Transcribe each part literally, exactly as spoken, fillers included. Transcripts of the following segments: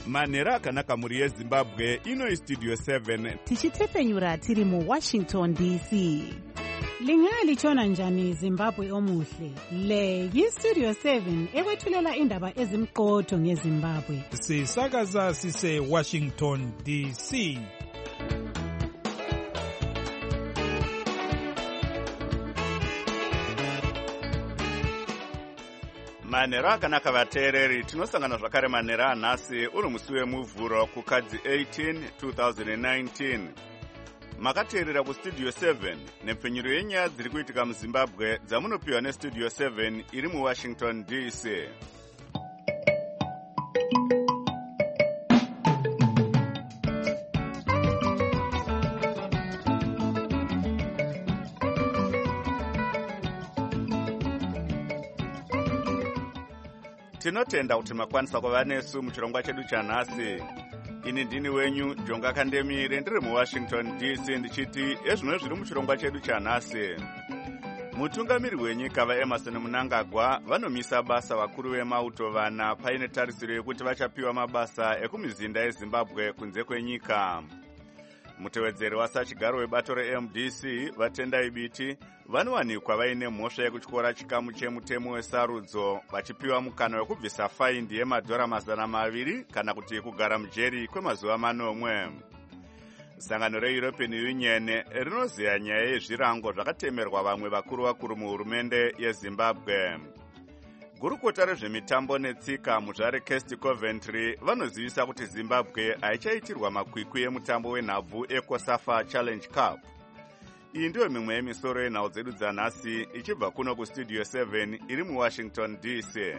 manhero akanaka mhuri yezimbabwe. Ino istudio seven tichitefenyura tiri muwashington D C. Lingalitshona njani Zimbabwe omuhle? Le yistudio seven ekwethulela indaba ezimqotho ngeZimbabwe. Sisakaza sise Washington D C. manhero akanaka vateereri, tinosangana zvakare manhero anhasi uri musi wemuvhuro kukadzi eighteen two thousand nineteen. Makateerera kustudio seven nepfenyuro yenyaya dziri kuitika muzimbabwe dzamunopiwa nestudio seven iri muwashington D C. Tinotenda kuti makwanisa kuva nesu muchirongwa chedu chanhasi. Ini ndini wenyu Jonga Kandemire, ndiri muwashington D C, ndichiti ezvino zviri muchirongwa chedu chanhasi. Mutungamiri wenyika vaEmerson Mnangagwa vanomisa basa vakuru vemauto vana paine tarisiro yekuti vachapiwa mabasa ekumizinda yeZimbabwe kunze kwenyika. Mutevedzeri wasachigaro webato reM D C Vatendai Biti vanowanikwa vaine mhosva yekutyora chikamu chemutemo wesarudzo vachipiwa mukana wekubvisa faindi yemadhora mazana maviri kana kuti kugara mujeri kwemazuva manomwe. Sangano reEuropean Union rinoziya nyaya yezvirango zvakatemerwa vamwe vakuru vakuru muhurumende yeZimbabwe. Gurukota rezvemitambo netsika muzvare Kesti Coventry vanozivisa kuti Zimbabwe haichaitirwa makwikwi emutambo wenhabvu eCOSAFA Challenge Cup. Iyi ndiyo mimwe yemisoro yenhau dzedu dzanhasi ichibva kuno kustudio seven iri muwashington D C.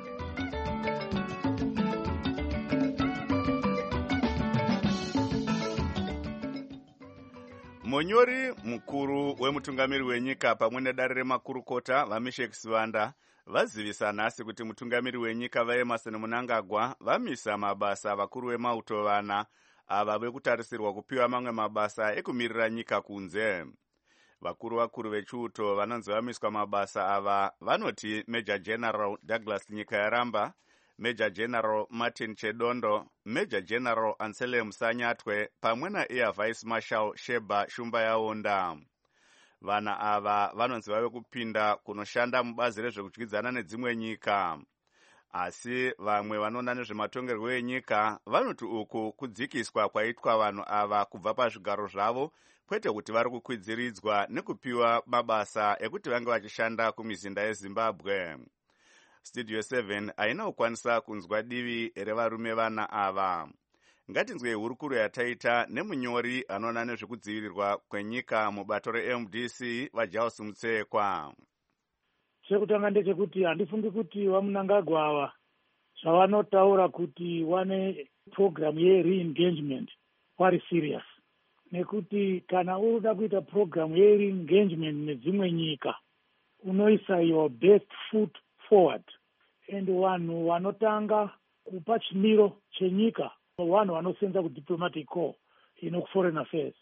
Munyori mukuru wemutungamiri wenyika pamwe nedare remakurukota vaMeshek Sivanda vazivisa nhasi kuti mutungamiri wenyika vaEmerson Mnangagwa vamisa mabasa vakuru vemauto vana ava vekutarisirwa kupiwa mamwe mabasa ekumirira nyika kunze. Vakuru vakuru vechiuto vanonzi vamiswa mabasa ava vanoti Major General Douglas Nyikayaramba, Major General Martin Chedondo, Major General Anselm Sanyatwe pamwe naAir Vice Marshal Sheba Shumba Yaonda. Vana ava vanonzi vave kupinda kunoshanda mubazi rezvekudyidzana nedzimwe nyika. Asi vamwe vanoona nezvematongerwo enyika vanoti uku kudzikiswa kwaitwa vanhu ava kubva pazvigaro zvavo, kwete kuti vari kukwidziridzwa nekupiwa mabasa ekuti vange vachishanda kumizinda yeZimbabwe. Studio seven haina kukwanisa kunzwa divi revarume vana ava. Ngatinzwe hurukuro yataita nemunyori anoona nezvekudzivirirwa kwenyika mubato reM D C vaJaus Mutsekwa. Chekutanga ndechekuti handifungi kuti vaMnangagwa ava zvavanotaura kuti wane program ye-re-engagement vari serious. Nekuti kana unoda kuita program ye-re-engagement nedzimwe nyika unoisa your best foot forward. And vanhu vanotanga kupa chimiro chenyika vanhu vanosenza kudiplomatic corps ino foreign affairs.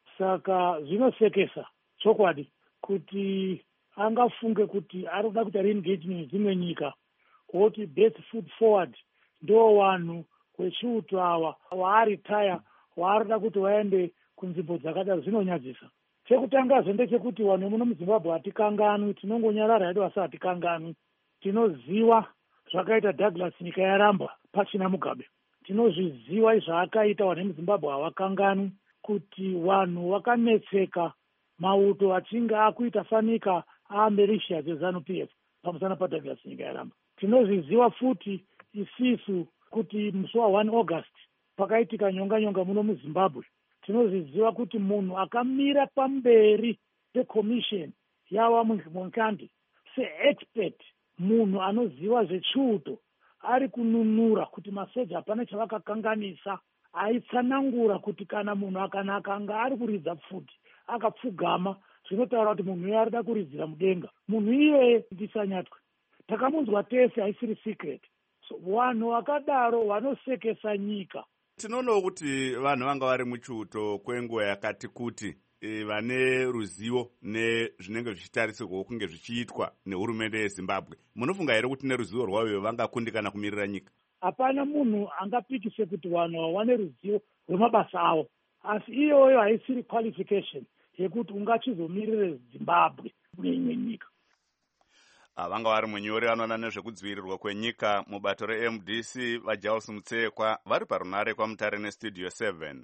Saka zvinosekesa chokwadi kuti angafunge kuti arikuda kuita re-engagement dzimwe nyika woti best foot forward ndo vanhu vechiuto ava waaritaya waarida kuti vaende kunzvimbo dzakadaro zvinonyadzisa. Chekutangazo ndechekuti vanhu muno muZimbabwe hatikanganwi, tinongonyarara hedu asi hatikanganwi. Tinoziva zvakaita Douglas Nyikayaramba pachina Mugabe. Tinozviziva zvaakaita vanhu vemuZimbabwe havakanganwi, kuti vanhu vakanetseka mauto achinge akuita fanika aamberisha dzezanu P F pamusana paDouglas Nyikayaramba. Tinozviziva futi isisu kuti musi wa one August pakaitika nyonga nyonga muno muZimbabwe. Tinozviziva kuti munhu akamira pamberi peCommission yava Munkandi se-expert, munhu anoziva zvechiuto, ari kununura kuti masoja hapana chavakakanganisa, aitsanangura kuti kana munhu akana akanga ari kuridza pfuti akapfugama zvinotaura kuti munhu iye arida kuridzira mudenga. Munhu iyeye ndisanyatwe, takamunzwa tese, haisiri secret. So vanhu vakadaro vanosekesa nyika. Tinoonawo kuti vanhu vanga vari muchiuto kwenguva yakati kuti e, vane ruzivo nezvinenge zvichitarisirwa kunge zvichiitwa nehurumende yeZimbabwe. Munofunga here kuti neruzivo rwavo vangakundikana kumirira nyika? hapana munhu angapikise kuti vanhu vawane ruzivo rwemabasa avo, asi iyoyo haisiri qualification yekuti ungachizomirire Zimbabwe kuneimwe nyika. Vanga vari munyori vanoona nezvekudzivirirwa kwenyika mubato re-M D C vaJaules Mutsekwa vari parunare kwaMutare neStudio seven.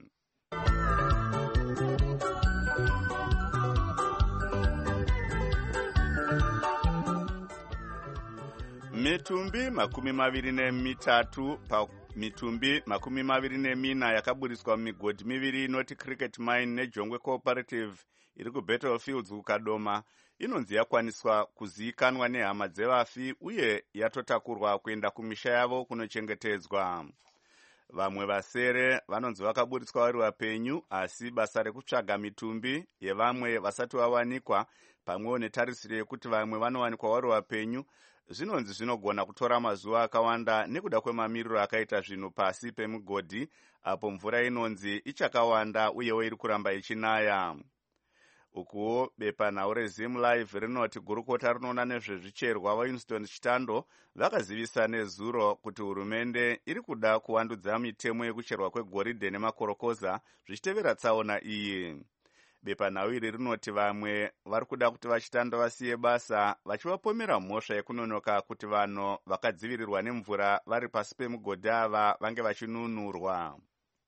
Mitumbi makumi maviri nemitatu pa mitumbi makumi maviri nemina yakaburiswa mumigodhi miviri inoti Cricket Mine neJongwe Cooperative iri kuBattlefields kuKadoma inonzi yakwaniswa kuzivikanwa nehama dzevafi uye yatotakurwa kuenda kumisha yavo kunochengetedzwa. Vamwe vasere vanonzi vakaburiswa vari vapenyu, asi basa rekutsvaga mitumbi yevamwe vasati vawanikwa pamwewo netarisiro yekuti vamwe vanowanikwa vari vapenyu zvinonzi zvinogona kutora mazuva akawanda nekuda kwemamiriro akaita zvinhu pasi pemugodhi apo mvura inonzi ichakawanda uyewo iri kuramba ichinaya. Ukuwo bepanhau reZim Live rinoti gurukota rinoona nezvezvicherwa vaWinston Chitando vakazivisa nezuro kuti hurumende iri kuda kuvandudza mitemo yekucherwa kwegoridhe nemakorokoza zvichitevera tsaona iyi. Bepanhau iri rinoti vamwe vari kuda kuti vaChitando vasiye basa vachivapomera mhosva yekunonoka kuti vanhu vakadzivirirwa nemvura vari pasi pemugodhi ava vange vachinunurwa.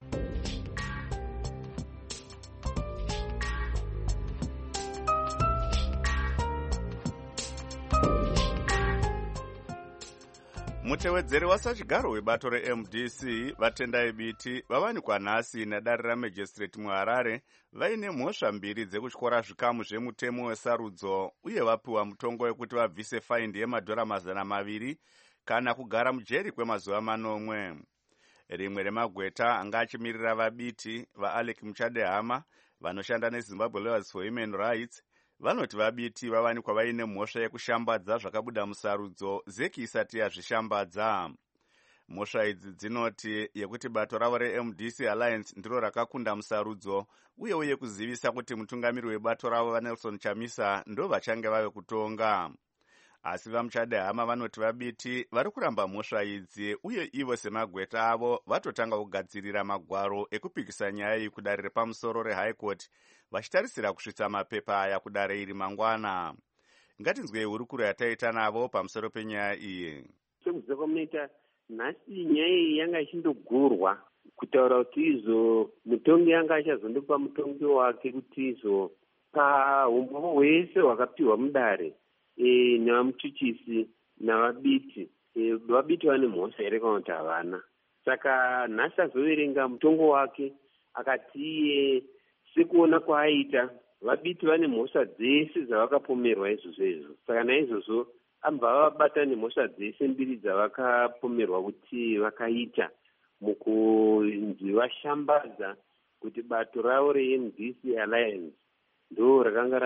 Mutevedzeri wasachigaro webato re-M D C Vatendai Biti vavanikwa nhasi nedare raMajistrate muHarare vaine mhosva mbiri dzekutyora zvikamu zvemutemo wesarudzo uye vapiwa mutongo wekuti vabvise faindi yemadhora mazana maviri kana kugara mujeri kwemazuva manomwe. Rimwe remagweta anga achimirira vaBiti vaAlec Muchadehama vanoshanda neZimbabwe Lawyers for Human Rights vanoti vaBiti vavanikwa vaine mhosva yekushambadza zvakabuda musarudzo zeki isati yazvishambadza. Mhosva idzi dzinoti yekuti bato ravo re-M D C Alliance ndiro rakakunda musarudzo uye uye kuzivisa kuti mutungamiri webato ravo vaNelson Chamisa ndo vachange vave kutonga. Asi vaMuchadehama vanoti vaBiti vari kuramba mhosva idzi uye ivo semagweta avo vatotanga kugadzirira magwaro ekupikisa nyaya iyi kudare repamusoro reHigh Court vachitarisira kusvitsa mapepa aya kudare iri mangwana. Ngatinzwei hurukuro yataita navo pamusoro penyaya iyi. Sekuziva kwamunoita nhasi nyaya iyi yanga ichindogurwa kutaura kuti izo mutongi yanga achazondopa mutongi wake kuti izo paumbovo hwese hwakapiwa mudare e, navamuchuchisi navaBiti e, vaBiti vane mhosva here kana kuti havana. Saka nhasi azoverenga mutongo wake akati iye sekuona kwaaita vaBiti vane mhosva dzese dzavakapomerwa izvozvo izvo. Saka naizvozvo ambva vabata nemhosva dzese mbiri dzavakapomerwa kuti vakaita mukunzi vashambadza kuti bato ravo re-M D C Alliance ndo rakanga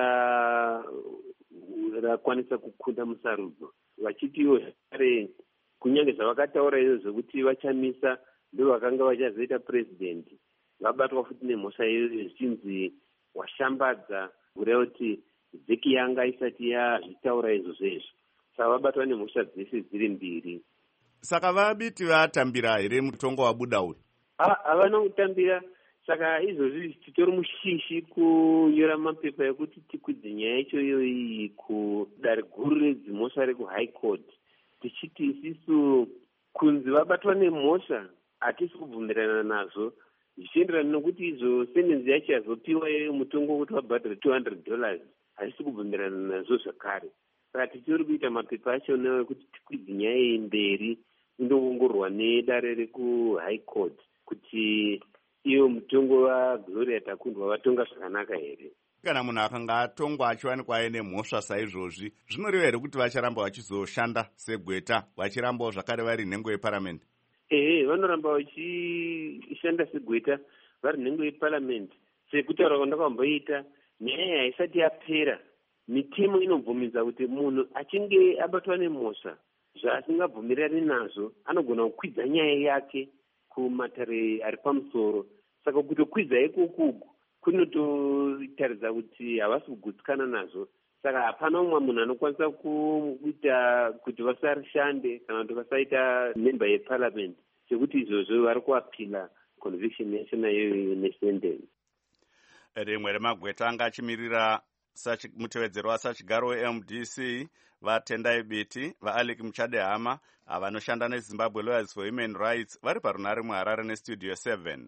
rakwanisa kukunda musarudzo, vachitiwo zvakare kunyange zvavakataura izvo zvokuti vachamisa ndo vakanga vachazoita president vabatwa futi nemhosva iyoyo zvichinzi washambadza kureva kuti zeki yanga isati yazvitaura izvozvo izvo. Saka vabatwa nemhosva dzese dziri mbiri. Saka vaBiti vatambira here mutongo wabuda uyu? Havana kutambira. Saka izvozvi titori mushishi kunyora mapepa ekuti tikwidze nyaya yacho iyoyi kudare guru redzimhosva rekuHigh Court tichiti isisu kunzi vabatwa nemhosva hatisi kubvumirana nazvo zvichienderana nokuti izvo sentenzi yacho yazopiwa mutongo wekuti vabhadhare two hundred dollars hatisi kubvumirana nazvo zvakare. Saka tichiri kuita mapepa acho nekuti tikwidze nyaya iyi mberi indoongororwa nedare rekuHigh Court kuti iyo mutongo waGloria Takundwa vatonga zvakanaka here. Kana munhu akanga atongwa achiwanikwa aine mhosva saizvozvi zvinoreva here kuti vacharamba vachizoshanda segweta vachirambawo zvakare vari nhengo yeparamende? Ehe, vanoramba vachishanda segweta vari nhengo yeparamende sekutaura kwandakamboita. Nyaya haisati yapera mitemo inobvumidza kuti munhu achinge abatwa nemhosva zvaasingabvumirani nazvo anogona kukwidza nyaya yake kumatare ari pamusoro. Saka kutokwidza ikokuku kunototaridza kuti havasi kugutsikana nazvo. Saka hapana umwe munhu anokwanisa kuita kuti vasashande kana kuti vasaita member yeparliament sekuti izvozvo vari kuapila conviction yachona iyoyo nesentence. Rimwe remagweta anga achimirira mutevedzero wasachigaro we-M D C vaTendai Biti, vaAlec Muchadehama vanoshanda neZimbabwe Lawyers for Human Rights vari parunare muHarare neStudio seven.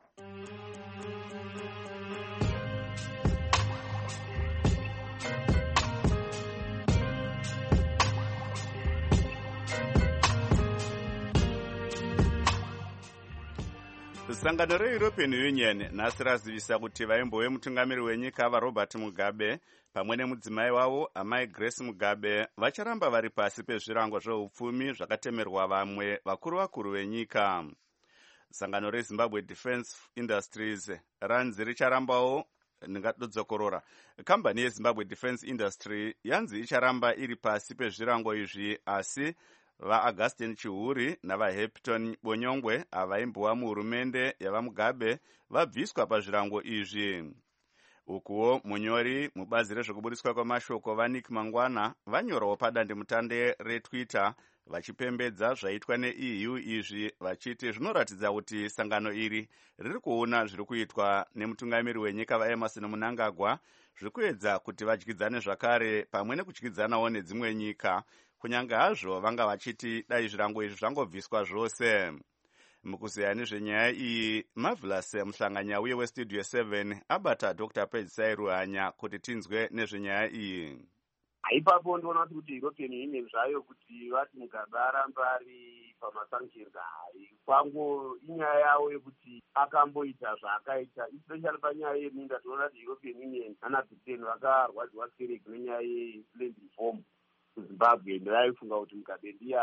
Sangano reEuropean Union nhasi razivisa kuti vaimbo vemutungamiri wenyika vaRobert Mugabe pamwe nemudzimai wavo amai Grace Mugabe vacharamba vari pasi pezvirango zveupfumi zvakatemerwa vamwe vakuru vakuru venyika. Sangano reZimbabwe Defence Industries ranzi richarambawo ndingadzokorora. Kambani yeZimbabwe Defence Industry yanzi icharamba iri pasi pezvirango izvi, asi vaAugustin Chihuri navaHepton Bonyongwe avaimbowa muhurumende yavaMugabe vabviswa pazvirango izvi. Ukuwo munyori mubazi rezvekuburiswa kwamashoko vaNick Mangwana vanyorawo padandemutande reTwitter vachipembedza zvaitwa neE U izvi, vachiti zvinoratidza kuti sangano iri riri kuona zviri kuitwa nemutungamiri wenyika vaEmerson Mnangagwa zviri kuedza kuti vadyidzane zvakare pamwe nekudyidzanawo nedzimwe nyika, kunyange hazvo vanga vachiti dai zvirango izvi zvangobviswa zvose. Mukuzeya nezvenyaya iyi, Marvelous muhlanganyauye weStudio seven abata Doctor Pedzisai Ruhanya kuti tinzwe nezvenyaya iyi. Ipapo ndoona kuti European Union zvayo kuti vati Mugabe aramba ari pamasanctions hai, kwangu inyaya yawo yekuti akamboita zvaakaita, especially panyaya yeminda. Tinoona kuti European Union ana Britain vakarwadziwa kereke nenyaya yeland reform kuZimbabwe, ndaifunga kuti Mugabe ndiye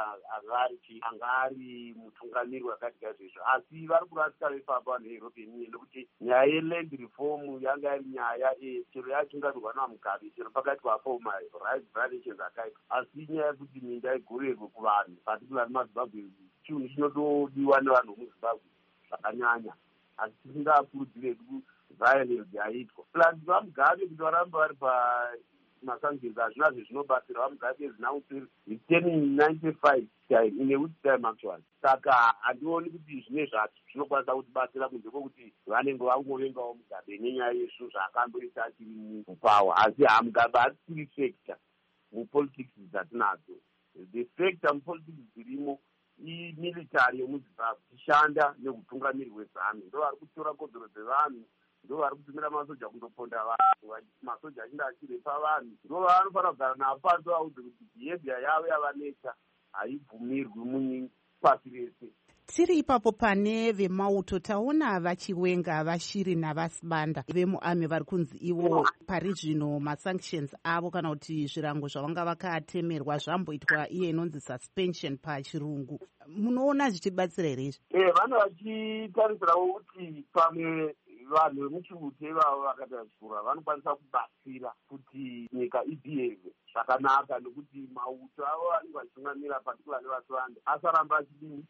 angari mutungamiri wakaita zvezvo, asi vari kurasika ipapo vanhu veEuropean Union nekuti nyaya yeland reform yanga iri nyaya chero yatungamirwa naMugabe chero pakati papo marights violations akaita, asi nyaya yekuti minda igorerwe kuvanhu particularly muZimbabwe chinhu chinotodiwa nevanhu vemuZimbabwe zvakanyanya, asi tisingakurudzire violence yaitwa. Plus vaMugabe kuti varamba vari pa masanctions hazvina zvezvinobatsira. vaMugabe is now it's turning ninety-five time in a week's time actually. Saka handioni kuti zvine zvacho zvinokwanisa kutibatsira kunze kwokuti vanenge vangovengawo Mugabe nenyaya yezvinhu zvaakamboita achiri mupawa, asi haMugabe hatisiri factor mupolitics dzatinadzo. The factor mupolitics dzirimo imilitary yemuZimbabwe ishanda nekutungamiri wezami, ndo vari kutora kodzero dzevanhu, ndo vari kutumira masoja kundoponda vanhu, masoja achinda achirepa vanhu, ndo vanofanira kugara navo pasi vaudze kuti behavior yavo yavaneta haibvumirwi pasi rese. Tiri ipapo pane vemauto taona vachiwenga vashiri navasibanda vemuame vari kunzi ivo pari zvino masanctions avo kana kuti zvirango zvavanga vakatemerwa zvamboitwa iye inonzi suspension pachirungu. Munoona zvichibatsira here izvi? Eh, vana vachitarisirawo kuti pamwe vanhu vemuchiute ivavo vakatazvura vanokwanisa kubatsira kuti nyika ibhiheve zvakanaka, nekuti mauto avo vanenge vachitungamira particularly vasivanda asaramba achidini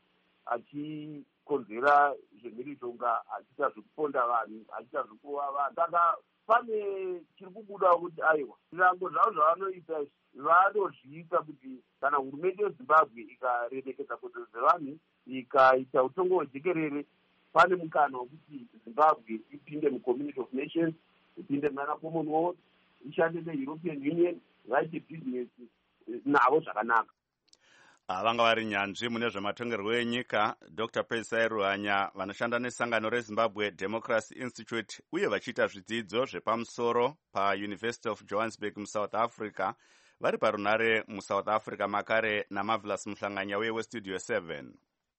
achikonzera zvemhirizhonga, achiita zvekuponda vanhu, achiita zvekuva vanhu. Saka pane chiri kubuda kuti aiwa zvirango zvavo zvavanoita vanozviita kuti kana hurumende yeZimbabwe ikaremekedza kodzero dzevanhu ikaita utongo hwejekerere, pane mukana wekuti Zimbabwe ipinde muCommunity of Nations, ipinde muna Commonwealth, ishande neEuropean Union, vaite business navo zvakanaka. Vanga vari nyanzvi mune zvematongerwo enyika Doctor Pedzisai Ruhanya vanoshanda nesangano reZimbabwe Democracy Institute uye vachiita zvidzidzo zvepamusoro paUniversity of Johannesburg muSouth Africa, vari parunare muSouth Africa makare naMarvelous muhlanganyauye weStudio seven.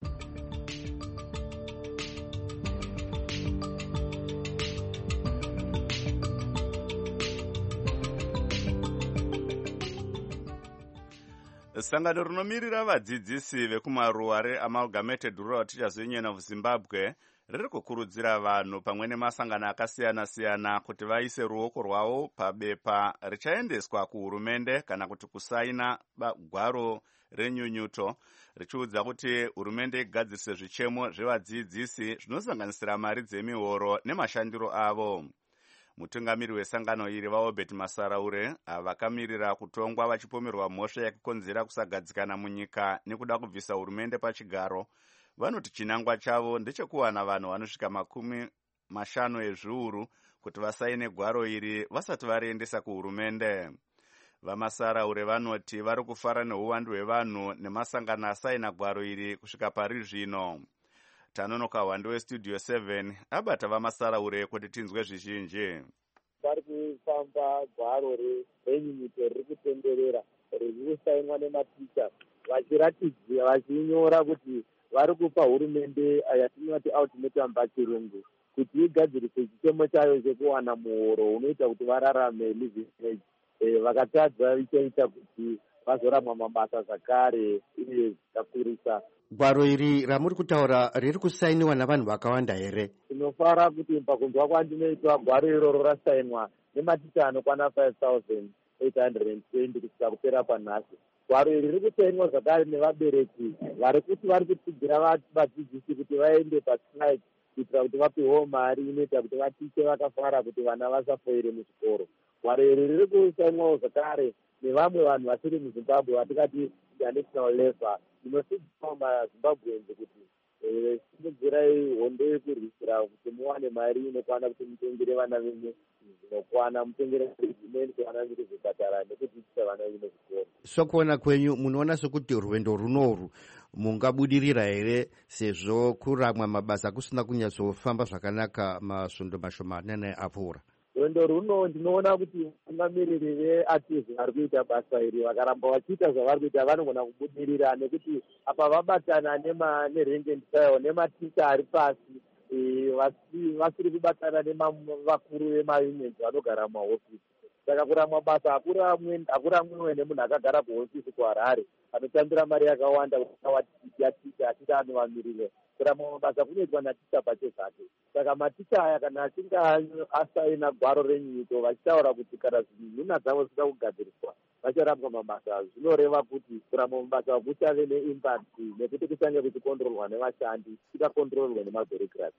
Sangano rinomirira vadzidzisi vekumaruwa reAmalgamated Rural Teachers Union of Zimbabwe riri kukurudzira vanhu pamwe nemasangano akasiyana-siyana kuti vaise ruoko rwavo pabepa richaendeswa kuhurumende kana kuti kusaina gwaro renyunyuto richiudza kuti hurumende igadzirise zvichemo zvevadzidzisi zvinosanganisira mari dzemihoro nemashandiro avo. Mutungamiri wesangano iri vaObert Masaraure vakamirira kutongwa vachipomerwa mhosva yakakonzera kusagadzikana munyika nekuda kubvisa hurumende pachigaro vanoti chinangwa chavo ndechekuwana vanhu vanosvika makumi mashanu ezviuru kuti vasaine gwaro iri vasati variendesa kuhurumende. VaMasaraure vanoti vari kufara neuwandu hwevanhu nemasangano asaina gwaro iri kusvika pari zvino. Tanonoka Hwande weStudio seven abata vaMasaraure kuti tinzwe zvizhinji. Vari kufamba gwaro renyunyuto riri kutenderera riri kusainwa nematicha vachiratidza vachinyora kuti vari kupa hurumende yatinoti ultimatum pachirungu kuti igadzirise chitemo chayo chekuwana muhoro unoita kuti vararame living wage. Vakatadza ichaita kuti vazoramwa mabasa zvakare uye zvichakurisa. Gwaro iri ramuri kutaura riri kusainiwa navanhu vakawanda here? Tinofara kuti pakunzwa kwandinoitwa gwaro iroro rasainwa nematicha anokwana five thousand eight hundred twenty kusvika kupera panhasi. Gwaro iri riri kusainwa zvakare nevabereki vari kuti vari kutsigira vadzidzisi kuti vaende pastrike kuitira kuti vapiwewo mari inoita kuti vatiche vakafara kuti vana vasafoire muzvikoro. Gwaro iri riri kusainwawo zvakare nevamwe vanhu vasiri muZimbabwe vatingati national level inosidziwa maZimbabweans kuti simudzirai hondo yekurwisira kuti muwane mari inokwana kuti mutengere vana venyu zvinokwana, mutengere imweni kuvana venyu kuzvipatara nekudzidzisa vana venyu muzvikoro. Sokuona kwenyu munoona sokuti rwendo runorwu mungabudirira here sezvo kuramwa mabasa kusina kunyatsofamba zvakanaka masvondo mashomanene apfuura? Rwendo runo ndinoona kuti vatungamiriri veArtists vari kuita basa iri vakaramba vachiita zvavari kuita vanogona kubudirira nekuti apa vabatana neRank and File nematicha ari pasi vasiri kubatana nevakuru vemaunions vanogara mumahofisi. Saka kuramwa basa hakuramwiwe nemunhu akagara kuhofisi kuHarare anotambira mari yakawanda yaticha achida anovamirire. Kuramwa mabasa kunoitwa naticha pache zvake. Saka maticha aya kana achinge asaina gwaro renyunyuto vachitaura kuti kana nhuna dzavo dzida kugadziriswa vacharapwa mabasa, zvinoreva kuti kuramwa mabasa kuchave neimpact nekuti kuchange kuchikontrolwa nevashandi kuchakontrolwa nemabureaucracy.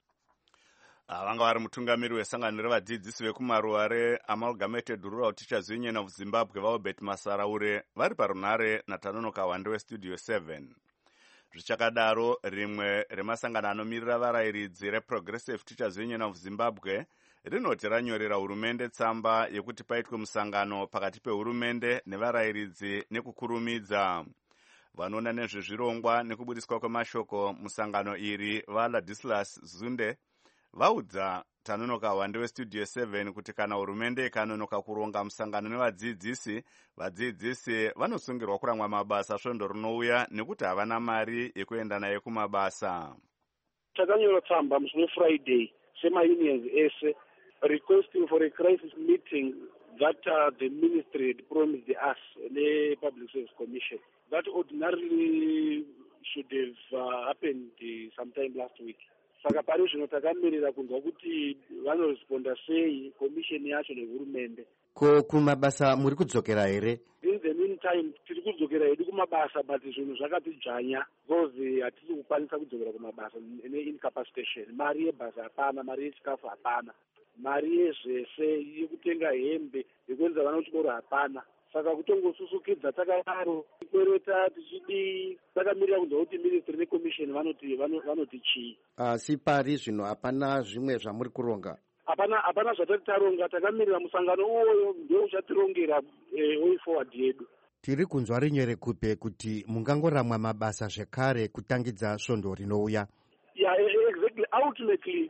Vanga vari mutungamiri wesangano revadzidzisi vekumaruwa reAmalgamated Rural Teachers Union of Zimbabwe vaObert Masaraure vari parunhare naTanonoka Hwande weStudio seven. Zvichakadaro rimwe remasangano anomirira varayiridzi reProgressive Teachers Union of Zimbabwe rinoti ranyorera hurumende tsamba yekuti paitwe musangano pakati pehurumende nevarayiridzi nekukurumidza. Vanoona nezvezvirongwa nekubudiswa kwemashoko musangano iri vaLadislas Zunde vaudza Tanonoka Hwande weStudio seven kuti kana hurumende ikanonoka kuronga musangano nevadzidzisi, vadzidzisi vanosungirwa kuramwa mabasa svondo rinouya nekuti havana mari yekuenda naye kumabasa. Takanyora tsamba musi weFriday sema-unions ese requesting for a crisis meeting that uh, the ministry had promised us, the Public Service Commission, that ordinarily should have uh, happened uh, sometime last week. Saka pari zvino takamirira kunzwa kuti vanoresponda sei commission yacho nehurumende. Ko kumabasa muri kudzokera here? In the meantime tiri kudzokera hedu kumabasa but zvinhu zvakatijanya because hatisi kukwanisa kudzokera kumabasa ne-incapacitation. Mari yebasa hapana, mari yechikafu hapana, mari yezvese yekutenga hembe yekuendesa vana kuchikoro hapana. Saka kutongosusukidza takadaro tikwereta tichidi takamirira kunzwa kuti ministry necommission vanoti vanoti chii. Asi pari zvino hapana zvimwe zvamuri kuronga? Hapana hapana zvatati taronga, takamirira musangano uwoyo ndio uchatirongera way forward yedu. Tiri kunzwa rinyore kupe kuti mungangoramwa mabasa zvekare kutangidza svondo rinouya. Yeah, exactly. Ultimately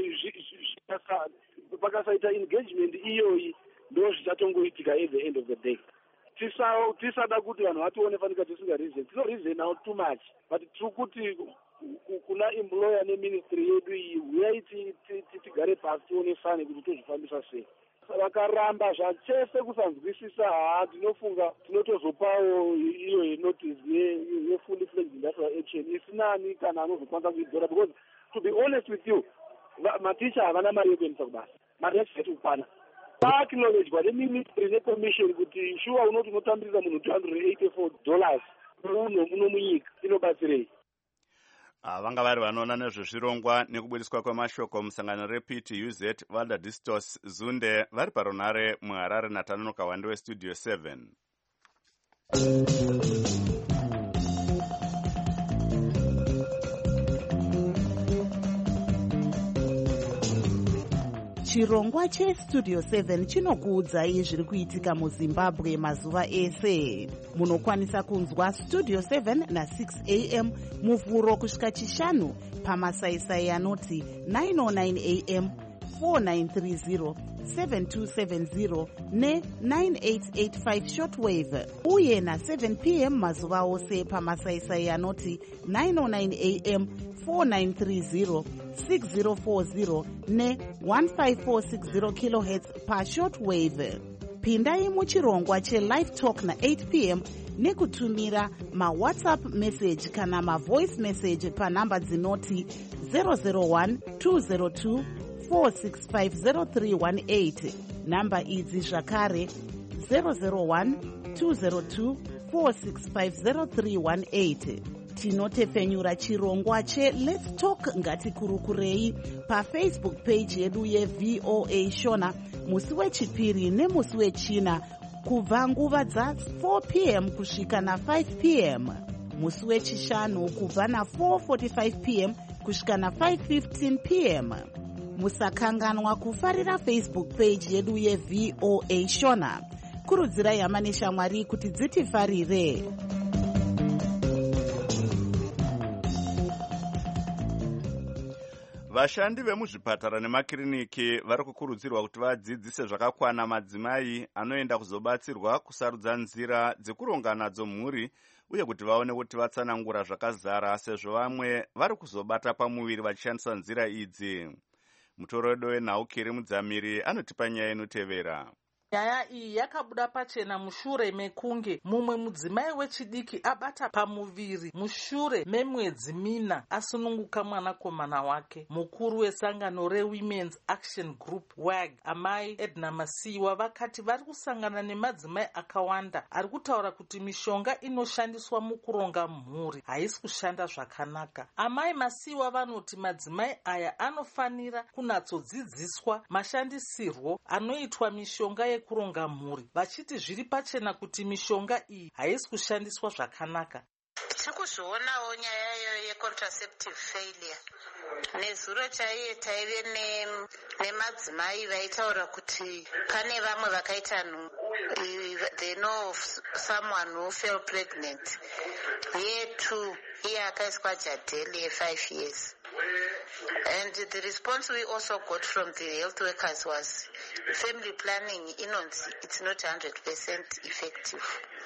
pakasaita engagement iyoyi ndo zvichatongoitika at the end of the day. Tisada kuti vanhu vatione fanika tisinga reason. Tino reason now too much. But tiri kuti kuna employer neministry yedu iyi uyai tigare pasi tionesane kuti tozvifambisa sei. Vakaramba zvachese kusanzwisisa haa ndinofunga tinotozopawo iyo notice yefull fledged industrial action isinani kana anozokwanisa kuidzora, because to be honest with you maticha havana mari yekuendesa kubasa, mari yacho yati kukwana. Acknowledgwa neministry necommission kuti shuwa unoti unotambirisa munhu two hundred eighty-four dollars uno muno munyika inobatsirei. vanga vari vanoona nezvezvirongwa nekubudiswa kwemashoko musangano reP T U Z Valda Distos Zunde vari paronhare muHarare naTanonoka Wande weStudio seven. Chirongwa cheStudio seven chinokuudzai zviri kuitika muZimbabwe mazuva ese. Munokwanisa kunzwa Studio seven na six a m muvhuro kusvika chishanu pamasaisai anoti nine oh nine a m, four nine three zero, seven two seven zero ne nine eight eight five shortwave, uye na seven p m mazuva ose pamasaisai anoti nine oh nine a m, four nine three zero, six zero four zero ne one five four six zero kilohertz pa shortwave. Pindai muchirongwa cheLive Talk na eight p m nekutumira mawhatsapp message kana mavoice message panhamba dzinoti zero zero one two zero two four six five zero three one eight. Namba idzi zvakare zero zero one two zero two four six five zero three one eight. Tinotefenyura chirongwa che Let's Talk Ngatikurukurei paFacebook page yedu yeV O A Shona musi wechipiri nemusi wechina kubva nguva dza four p m kusvika na five p m, musi wechishanu kubva na four forty-five p m kusvika na five fifteen p m. Musakanganwa kufarira Facebook page yedu yeV O A Shona. Kurudzirai hama neshamwari kuti dzitifarire. Vashandi vemuzvipatara nemakiriniki vari kukurudzirwa kuti vadzidzise zvakakwana madzimai anoenda kuzobatsirwa kusarudza nzira dzekuronga nadzo mhuri, uye kuti vaone kuti vatsanangura zvakazara sezvo vamwe vari kuzobata pamuviri vachishandisa nzira idzi. Mutorodo weNhaukiri Mudzamiri anotipa nyaya inotevera. Nyaya iyi yakabuda pachena mushure mekunge mumwe mudzimai wechidiki abata pamuviri mushure memwedzi mina asununguka mwanakomana wake. Mukuru wesangano reWomen's Action Group W A G, amai Edna Masiwa, vakati vari kusangana nemadzimai akawanda ari kutaura kuti mishonga inoshandiswa mukuronga mhuri haisi kushanda zvakanaka. Amai Masiwa vanoti madzimai aya anofanira kunatsodzidziswa mashandisirwo anoitwa mishonga kuronga mhuri, vachiti zviri pachena kuti mishonga iyi haisi kushandiswa zvakanaka. Tiri kuzvionawo nyaya iyoyo yecontraceptive failure. Nezuro chaiye taive nemadzimai vaitaura kuti pane vamwe vakaita they know of someone who fell pregnant. Yetu iye akaiswa jadheli ye-five years. And the response we also got from the health workers was family planning inonzi it's not one hundred percent effective.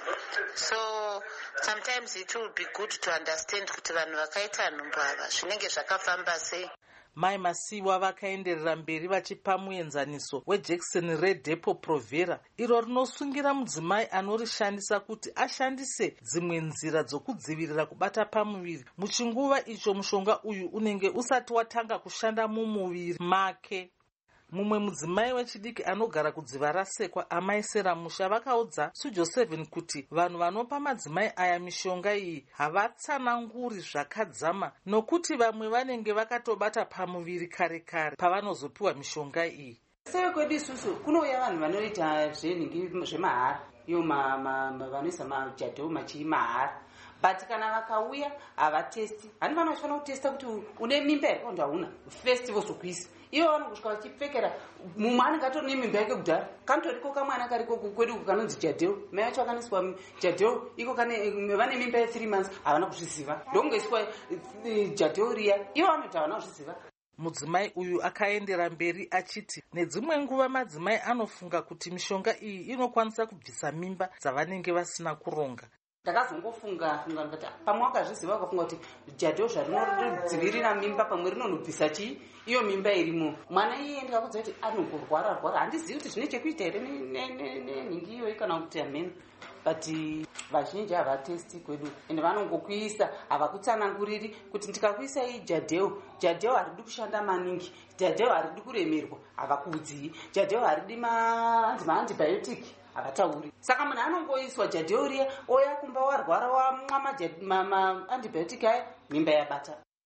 So sometimes it will be good to understand kuti vanhu vakaita nhumbu ava zvinenge zvakafamba sei. Mai Masiwa vakaenderera mberi vachipa muenzaniso wejekiseni reDepo Provera iro rinosungira mudzimai anorishandisa kuti ashandise dzimwe nzira dzokudzivirira kubata pamuviri muchinguva icho mushonga uyu unenge usati watanga kushanda mumuviri make. Mumwe mudzimai wechidiki anogara kudziva rasekwa amai Seramusha vakaudza Studio seven kuti vanhu vanopa madzimai aya mishonga iyi havatsananguri zvakadzama nokuti vamwe vanenge vakatobata pamuviri kare kare pavanozopiwa mishonga iyi. Sere kwedu isusu kunouya vanhu vanoita zvenhingi zvemahara, iyo vanoisa majadho machiri mahara, but kana vakauya havatesti. Hani vanofanira kutesta kuti une mimba here kana hauna first vozokuisa. Iyo vanogusvika vachipfekera mumwe anenge atori nemimba yake kudhara, kanotoriko kamwana kariko kwedu kanonzi jadheo, mai vacho vakaniswa jadheo iko vane mimba ye-three months havana kuzviziva, ndokungoiswa jadheo riya, ivo vanoti havana kuzviziva. Mudzimai uyu akaendera mberi achiti nedzimwe nguva madzimai anofunga kuti mishonga iyi inokwanisa kubvisa mimba dzavanenge vasina kuronga. Ndakazongofunga funga ngati pamwe wakazviziva ukafunga kuti jadheo zvarinodzivirira mimba pamwe rinonobvisa chii iyo mimba irimo. Mwana iye ndikakudza kuti anongorwara rwara, handizivi kuti zvine chekuita here nenhingi iyoyi kana kuti hamene, but vazhinji havatesti kwedu ende vanongokuisa havakutsananguriri kuti ndikakuisa iyi jadheo, jadheo haridi kushanda maningi, jadheo haridi kuremerwa, havakuudzii, jadheo haridi maantibiotic, havatauri. Saka munhu anongoiswa jadheo riya oya kumba warwara wamwa maantibiotic aya mimba yabata.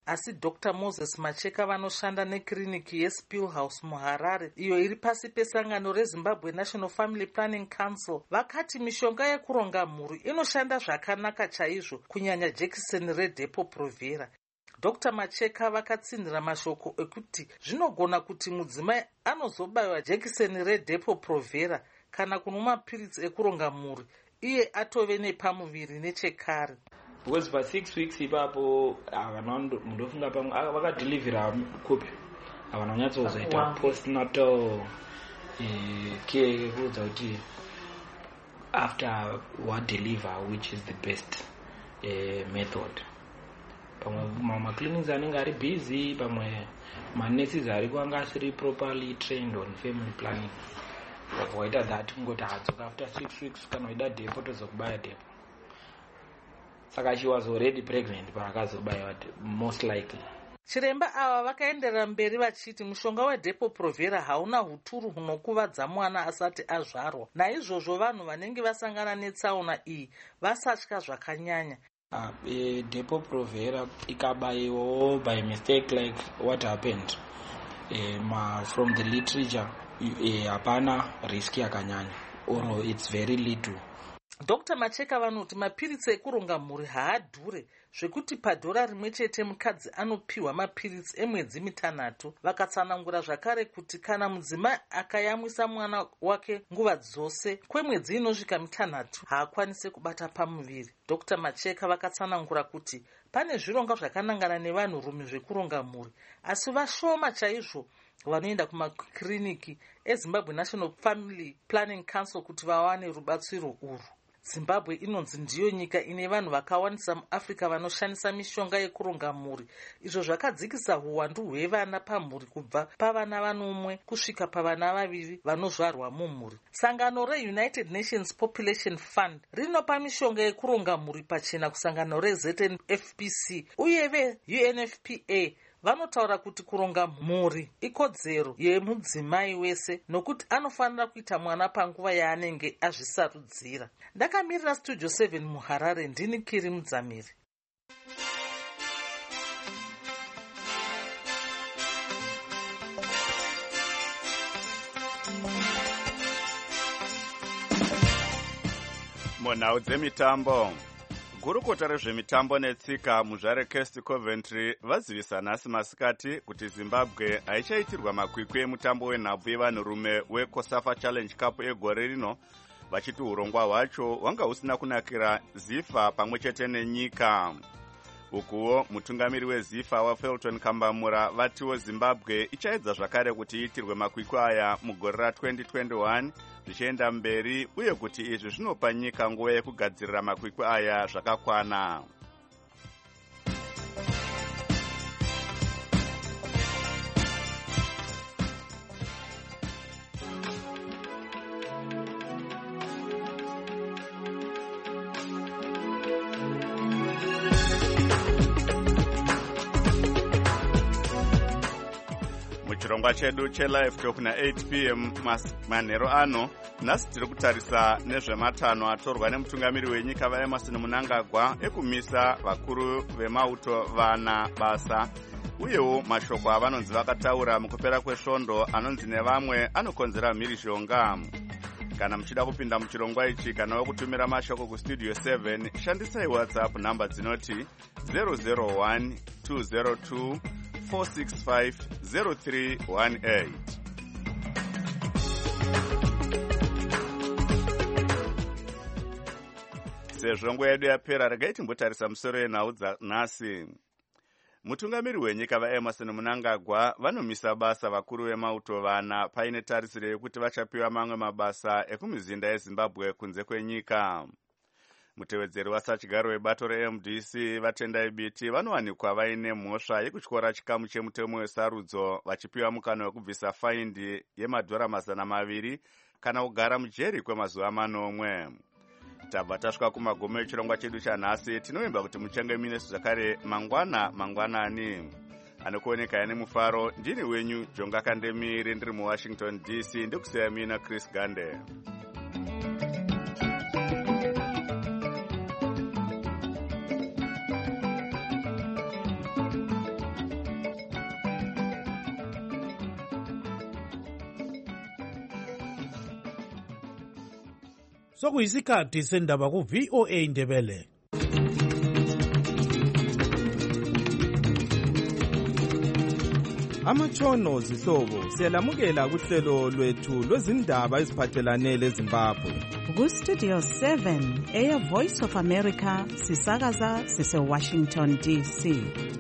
asi Dr Moses Macheka vanoshanda nekiriniki yeSpillhouse muHarare iyo iri pasi pesangano reZimbabwe National Family Planning Council vakati mishonga yekuronga mhuri inoshanda zvakanaka chaizvo kunyanya jekiseni reDepo Provera. Dr Macheka vakatsindira mashoko ekuti zvinogona kuti mudzimai anozobayiwa jekiseni reDepo Provera kana kunwa mapiritsi ekuronga mhuri iye atove nepamuviri nechekare. Because for six weeks ipapo havana mundofunga pamwe vakadhilivhira kopi havana kunyatsozoita postnatal care yekuudza kuti after what deliver which is the best uh, method. Pamwe mamaclinics anenge ari busy, pamwe manurses ariko anga asiri properly trained on family planning. Vaita that kungoti hadzoka after six weeks kana waida Depo tozokubaya Depo. Saka she was already pregnant paakazobayiwa most likely. Chiremba ava vakaenderera mberi vachiti mushonga weDepo Provera hauna huturu hunokuvadza mwana asati azvarwa. Naizvozvo vanhu vanenge vasangana netsaona iyi vasatya zvakanyanya. Uh, e, Depo Provera ikabayiwawo by mistake like what happened e, ma, from the literature hapana e, risk yakanyanya or it's very little. Dr Macheka vanoti mapiritsi ekuronga mhuri haadhure zvekuti padhora rimwe chete mukadzi anopiwa mapiritsi emwedzi mitanhatu. Vakatsanangura zvakare kuti kana mudzimai akayamwisa mwana wake nguva dzose kwemwedzi inosvika mitanhatu haakwanisi kubata pamuviri. Dr Macheka vakatsanangura kuti pane zvironga zvakanangana nevanhurume zvekuronga mhuri, asi vashoma chaizvo vanoenda kumakiriniki eZimbabwe National Family Planning Council kuti vawane rubatsiro urwu. Zimbabwe inonzi ndiyo nyika ine vanhu vakawanisa muAfrica vanoshandisa mishonga yekuronga mhuri, izvo zvakadzikisa huwandu hwevana pamhuri kubva pavana vanomwe kusvika pavana vaviri vanozvarwa mumhuri. Sangano reUnited Nations Population Fund rinopa mishonga yekuronga mhuri pachena kusangano reZ N F P C uye veU N F P A vanotaura kuti kuronga mhuri ikodzero yemudzimai wese nokuti anofanira kuita mwana panguva yaanenge azvisarudzira. Ndakamirira Studio seven muHarare, ndini Kiri Mudzamiri. Munhau dzemitambo. Gurukota rezvemitambo netsika muzvare Kest Coventry vazivisa nhasi masikati kuti Zimbabwe haichaitirwa makwikwi emutambo wenhabvu yevanhurume weCOSAFA Challenge Cup egore rino, vachiti urongwa hwacho hwanga husina kunakira ZIFA pamwe chete nenyika. Ukuwo mutungamiri weZIFA waFelton Kambamura vatiwo Zimbabwe ichaedza zvakare kuti iitirwe makwikwi aya mugore ra-twenty twenty-one zvichienda mberi, uye kuti izvi zvinopa nyika nguva yekugadzirira makwikwi aya zvakakwana. Chirongwa chedu chelive talk na eight p m manhero ano, nhasi tiri kutarisa nezvematanho atorwa nemutungamiri wenyika vaEmmerson Mnangagwa ekumisa vakuru vemauto vana basa, uyewo mashoko avanonzi vakataura mukupera kwesvondo anonzi nevamwe anokonzera mhirizhonga. Kana muchida kupinda muchirongwa ichi kana wekutumira mashoko kustudio seven, shandisai WhatsApp namba dzinoti zero zero one two zero two four six five zero three one eight. Sezvo nguva yedu yapera, regai timbotarisa musoro yenhau dzanhasi. Mutungamiri wenyika vaEmmerson Mnangagwa vanomisa basa vakuru vemauto vana paine tarisiro yekuti vachapiwa mamwe mabasa ekumizinda yeZimbabwe kunze kwenyika. Mutevedzeri wasachigaro webato reM D C Vatendai Biti vanowanikwa vaine mhosva yekutyora chikamu chemutemo wesarudzo vachipiwa mukana wekubvisa faindi yemadhora mazana maviri kana kugara mujeri kwemazuva manomwe. Tabva tasvika kumagomo echirongwa chedu chanhasi. Tinovimba kuti muchenge minesu zvakare mangwana mangwanani. Anokuoneka ane mufaro, ndini wenyu Jonga Kandemiri, ndiri muWashington D C, ndikuseya mina Chris Gande. sokuyisikhathi sendaba ku-V O A Indebele. Amatshono zihlobo siyalamukela kuhlelo lwethu lwezindaba eziphathelane leZimbabwe. Ku-Studio seven eya Voice of America sisakaza sise-Washington D C.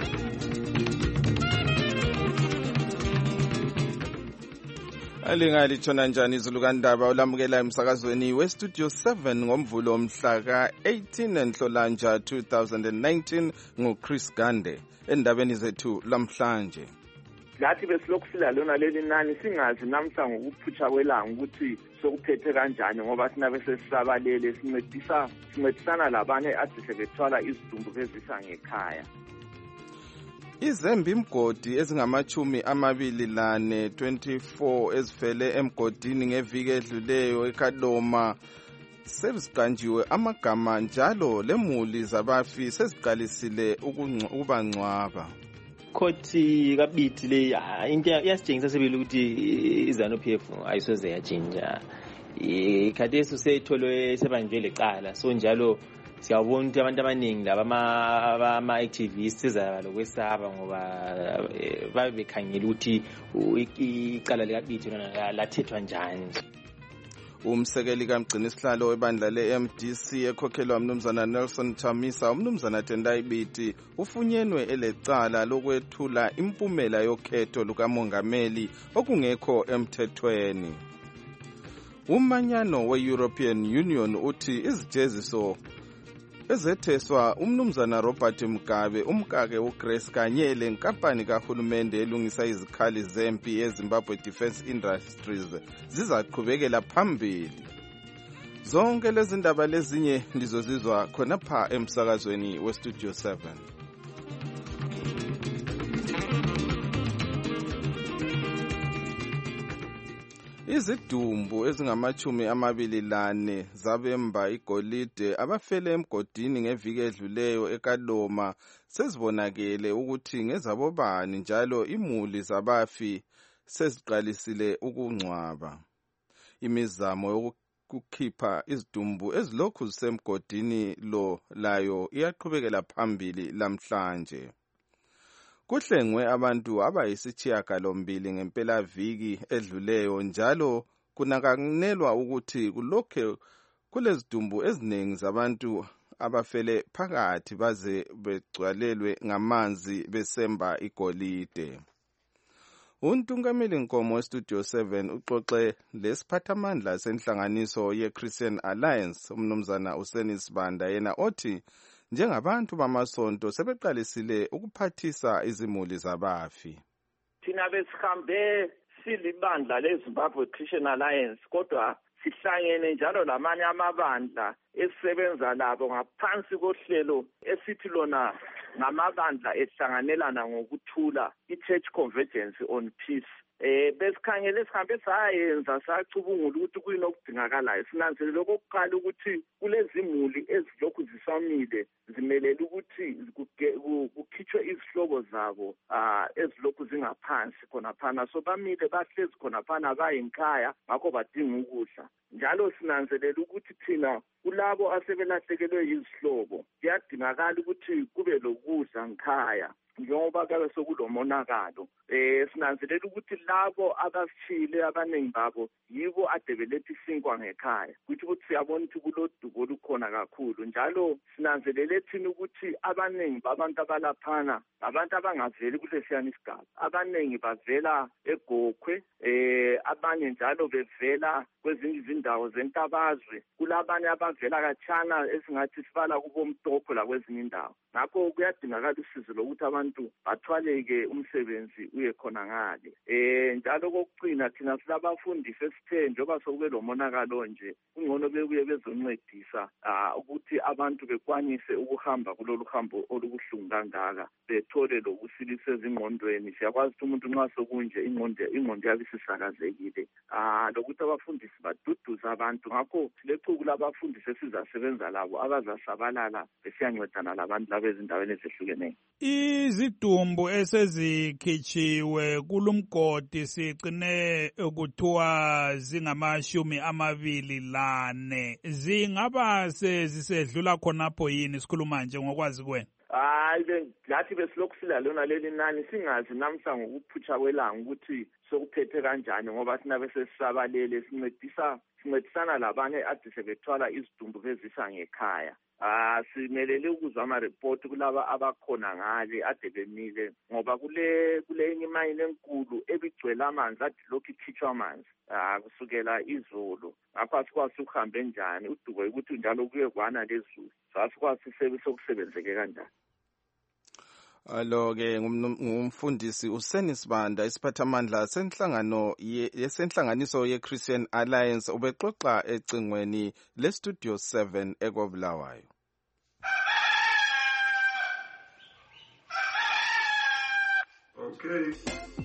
Alingalithona njani izulu kandaba olamukela emsakazweni we-Studio seven ngomvulo mhla ka-eighteen Nhlolanja two thousand nineteen nguChris Gande endabeni zethu lamhlanje. Lathi besilokhu silalona leli nani singazi namhla ngokuphutsha kwelanga ukuthi sokuphethe kanjani ngoba sinabe sesisabalele sincedisa sincedisana labanye ade sebethwala izidumbu ezisa ngekhaya. Izembe imgodi ezingamachumi amabili lane twenty-four ezifele emgodini ngeviki edluleyo eKadoma seziqanjiwe amagama njalo lemuli zabafi seziqalisile ukubangcwaba. Khothi kabithi le into yasitshengisa sebele ukuthi iZANU-P F ayisoze yajinja. Ikhatheso setholwe sebanjwe lecala so njalo siyabona ukuthi abantu abaningi laba ama activists ezalokwesaba ngoba babe bekhangela ukuthi icala likabithi lona lathethwa njani. Umsekeli kamgcini sihlalo webandla le-M D C ekhokhelwa umnumzana Nelson Chamisa umnumzana Tendai Biti ufunyenwe elecala lokwethula impumela yokhetho lukamongameli okungekho emthethweni. Umanyano we-European Union uthi izijeziso ezetheswa umnumzana Robert Mugabe umkake uGrace kanye lenkampani kahulumende elungisa izikhali zempi eZimbabwe Defence Industries zizaqhubekela phambili. Zonke lezi ndaba lezinye ndizozizwa khona pha emsakazweni we-Studio seven. Izidumbu ezingamachumi amabili lane zabemba igolide abafele emgodini ngeviki edluleyo eKadoma sezibonakele ukuthi ngezabobani njalo imuli zabafi seziqalisile ukungcwaba. Imizamo yokukhipha izidumbu ezilokhu zisemgodini lo layo iyaqhubekela phambili lamhlanje. Kuhlengwe abantu abayisithiyagalombili ngempela viki edluleyo njalo kunakanelwa ukuthi kulokhe kulezidumbu eziningi zabantu abafele phakathi baze begcwalelwe ngamanzi besemba igolide. Untungameli Nkomo weStudio seven uxoxe lesiphathamandla senhlanganiso ye-Christian Alliance umnumzana uSenis Banda yena othi njengabantu bamasonto sebeqalisile ukuphathisa izimuli zabafi. Thina besihambe silibandla leZimbabwe Christian Alliance kodwa sihlangene njalo lamanye amabandla esisebenza labo ngaphansi kohlelo esithi lona ngamabandla ehlanganelana ngokuthula i-Church Convergence on Peace. Eh besikhangele sihambe sayenza sacubungula ukuthi kuyinokudingakalayo sinanzelele okokuqala ukuthi kulezimuli ezilokhu zisamile zimelele ukuthi kukhitshwe izihlobo zabo ah ezilokhu zingaphansi khona phana so bamile bahlezi khona phana bayinkhaya ngakho badinga ukudla njalo sinanzelela ukuthi thina kulabo asebelahlekelwe izihlobo kuyadingakala ukuthi kube lokudla ngikhaya njengoba kabe sokulomonakalo eh sinanzelela ukuthi labo abasishile abaningi babo yibo adebelethe isinkwa ngekhaya kuthi ukuthi siyabona ukuthi kulodubo olukhona kakhulu njalo sinanzelele thina ukuthi abaningi babantu abalaphana abantu abangaveli kulesiyana isigaba abaningi bavela eGokhwe eh abanye njalo bevela kwezinye izindawo zentabazwe kulabanye abavela kachana esingathi sibala kubomtokho la kwezinye indawo ngakho kuyadingakala usizo lokuthi abantu bathwaleke umsebenzi uye khona ngale eh njalo kokugcina thina silabafundisi esithe njengoba sokube lomonakalo nje ungcono bekuye bezoncedisa ukuthi abantu bekwanise ukuhamba kulolu hambo olubuhlungu kangaka bethole lokusilisa ezingqondweni siyakwazi ukuthi umuntu nxa sokunje ingqondo ingqondo yabe sisakazekile ah lokuthi abafundisi baduduza abantu ngakho silechuku labafundisi esizasebenza labo abazasabalala besiyancedana labantu labo ezindaweni ezehlukeneyo. izidumbu esezikhitshiwe kulumgodi sigcine kuthiwa zingamashumi amabili lane zingaba sezisedlula khonapho yini sikhuluma nje ngokwazi kwena? Hayi lathi besilokhu silalona leli nani singazi namhla ngokuphutsha kwelanga ukuthi sokuphethe kanjani ngoba sina bese sisabalele sincedisa sincedisana labanye ade sebethwala izidumbu bezisa ngekhaya. Ah simelele ukuzwa ama report kulaba abakhona ngale ade bemile ngoba kule kule enye imayini enkulu ebigcwele amanzi ade lokhu ikhitshwa amanzi ah kusukela izulu ngapha asikwazi ukuhambe njani udubo ukuthi njalo kuye kwana lezulu sasikwazi sisebenze sokusebenzeke kanjani. Alo-ke ngumfundisi uSenisibanda isiphathamandla senhlangano yesenhlanganiso ye-Christian Alliance ubexoxa ecingweni le-Studio seven eKobulawayo. Okay.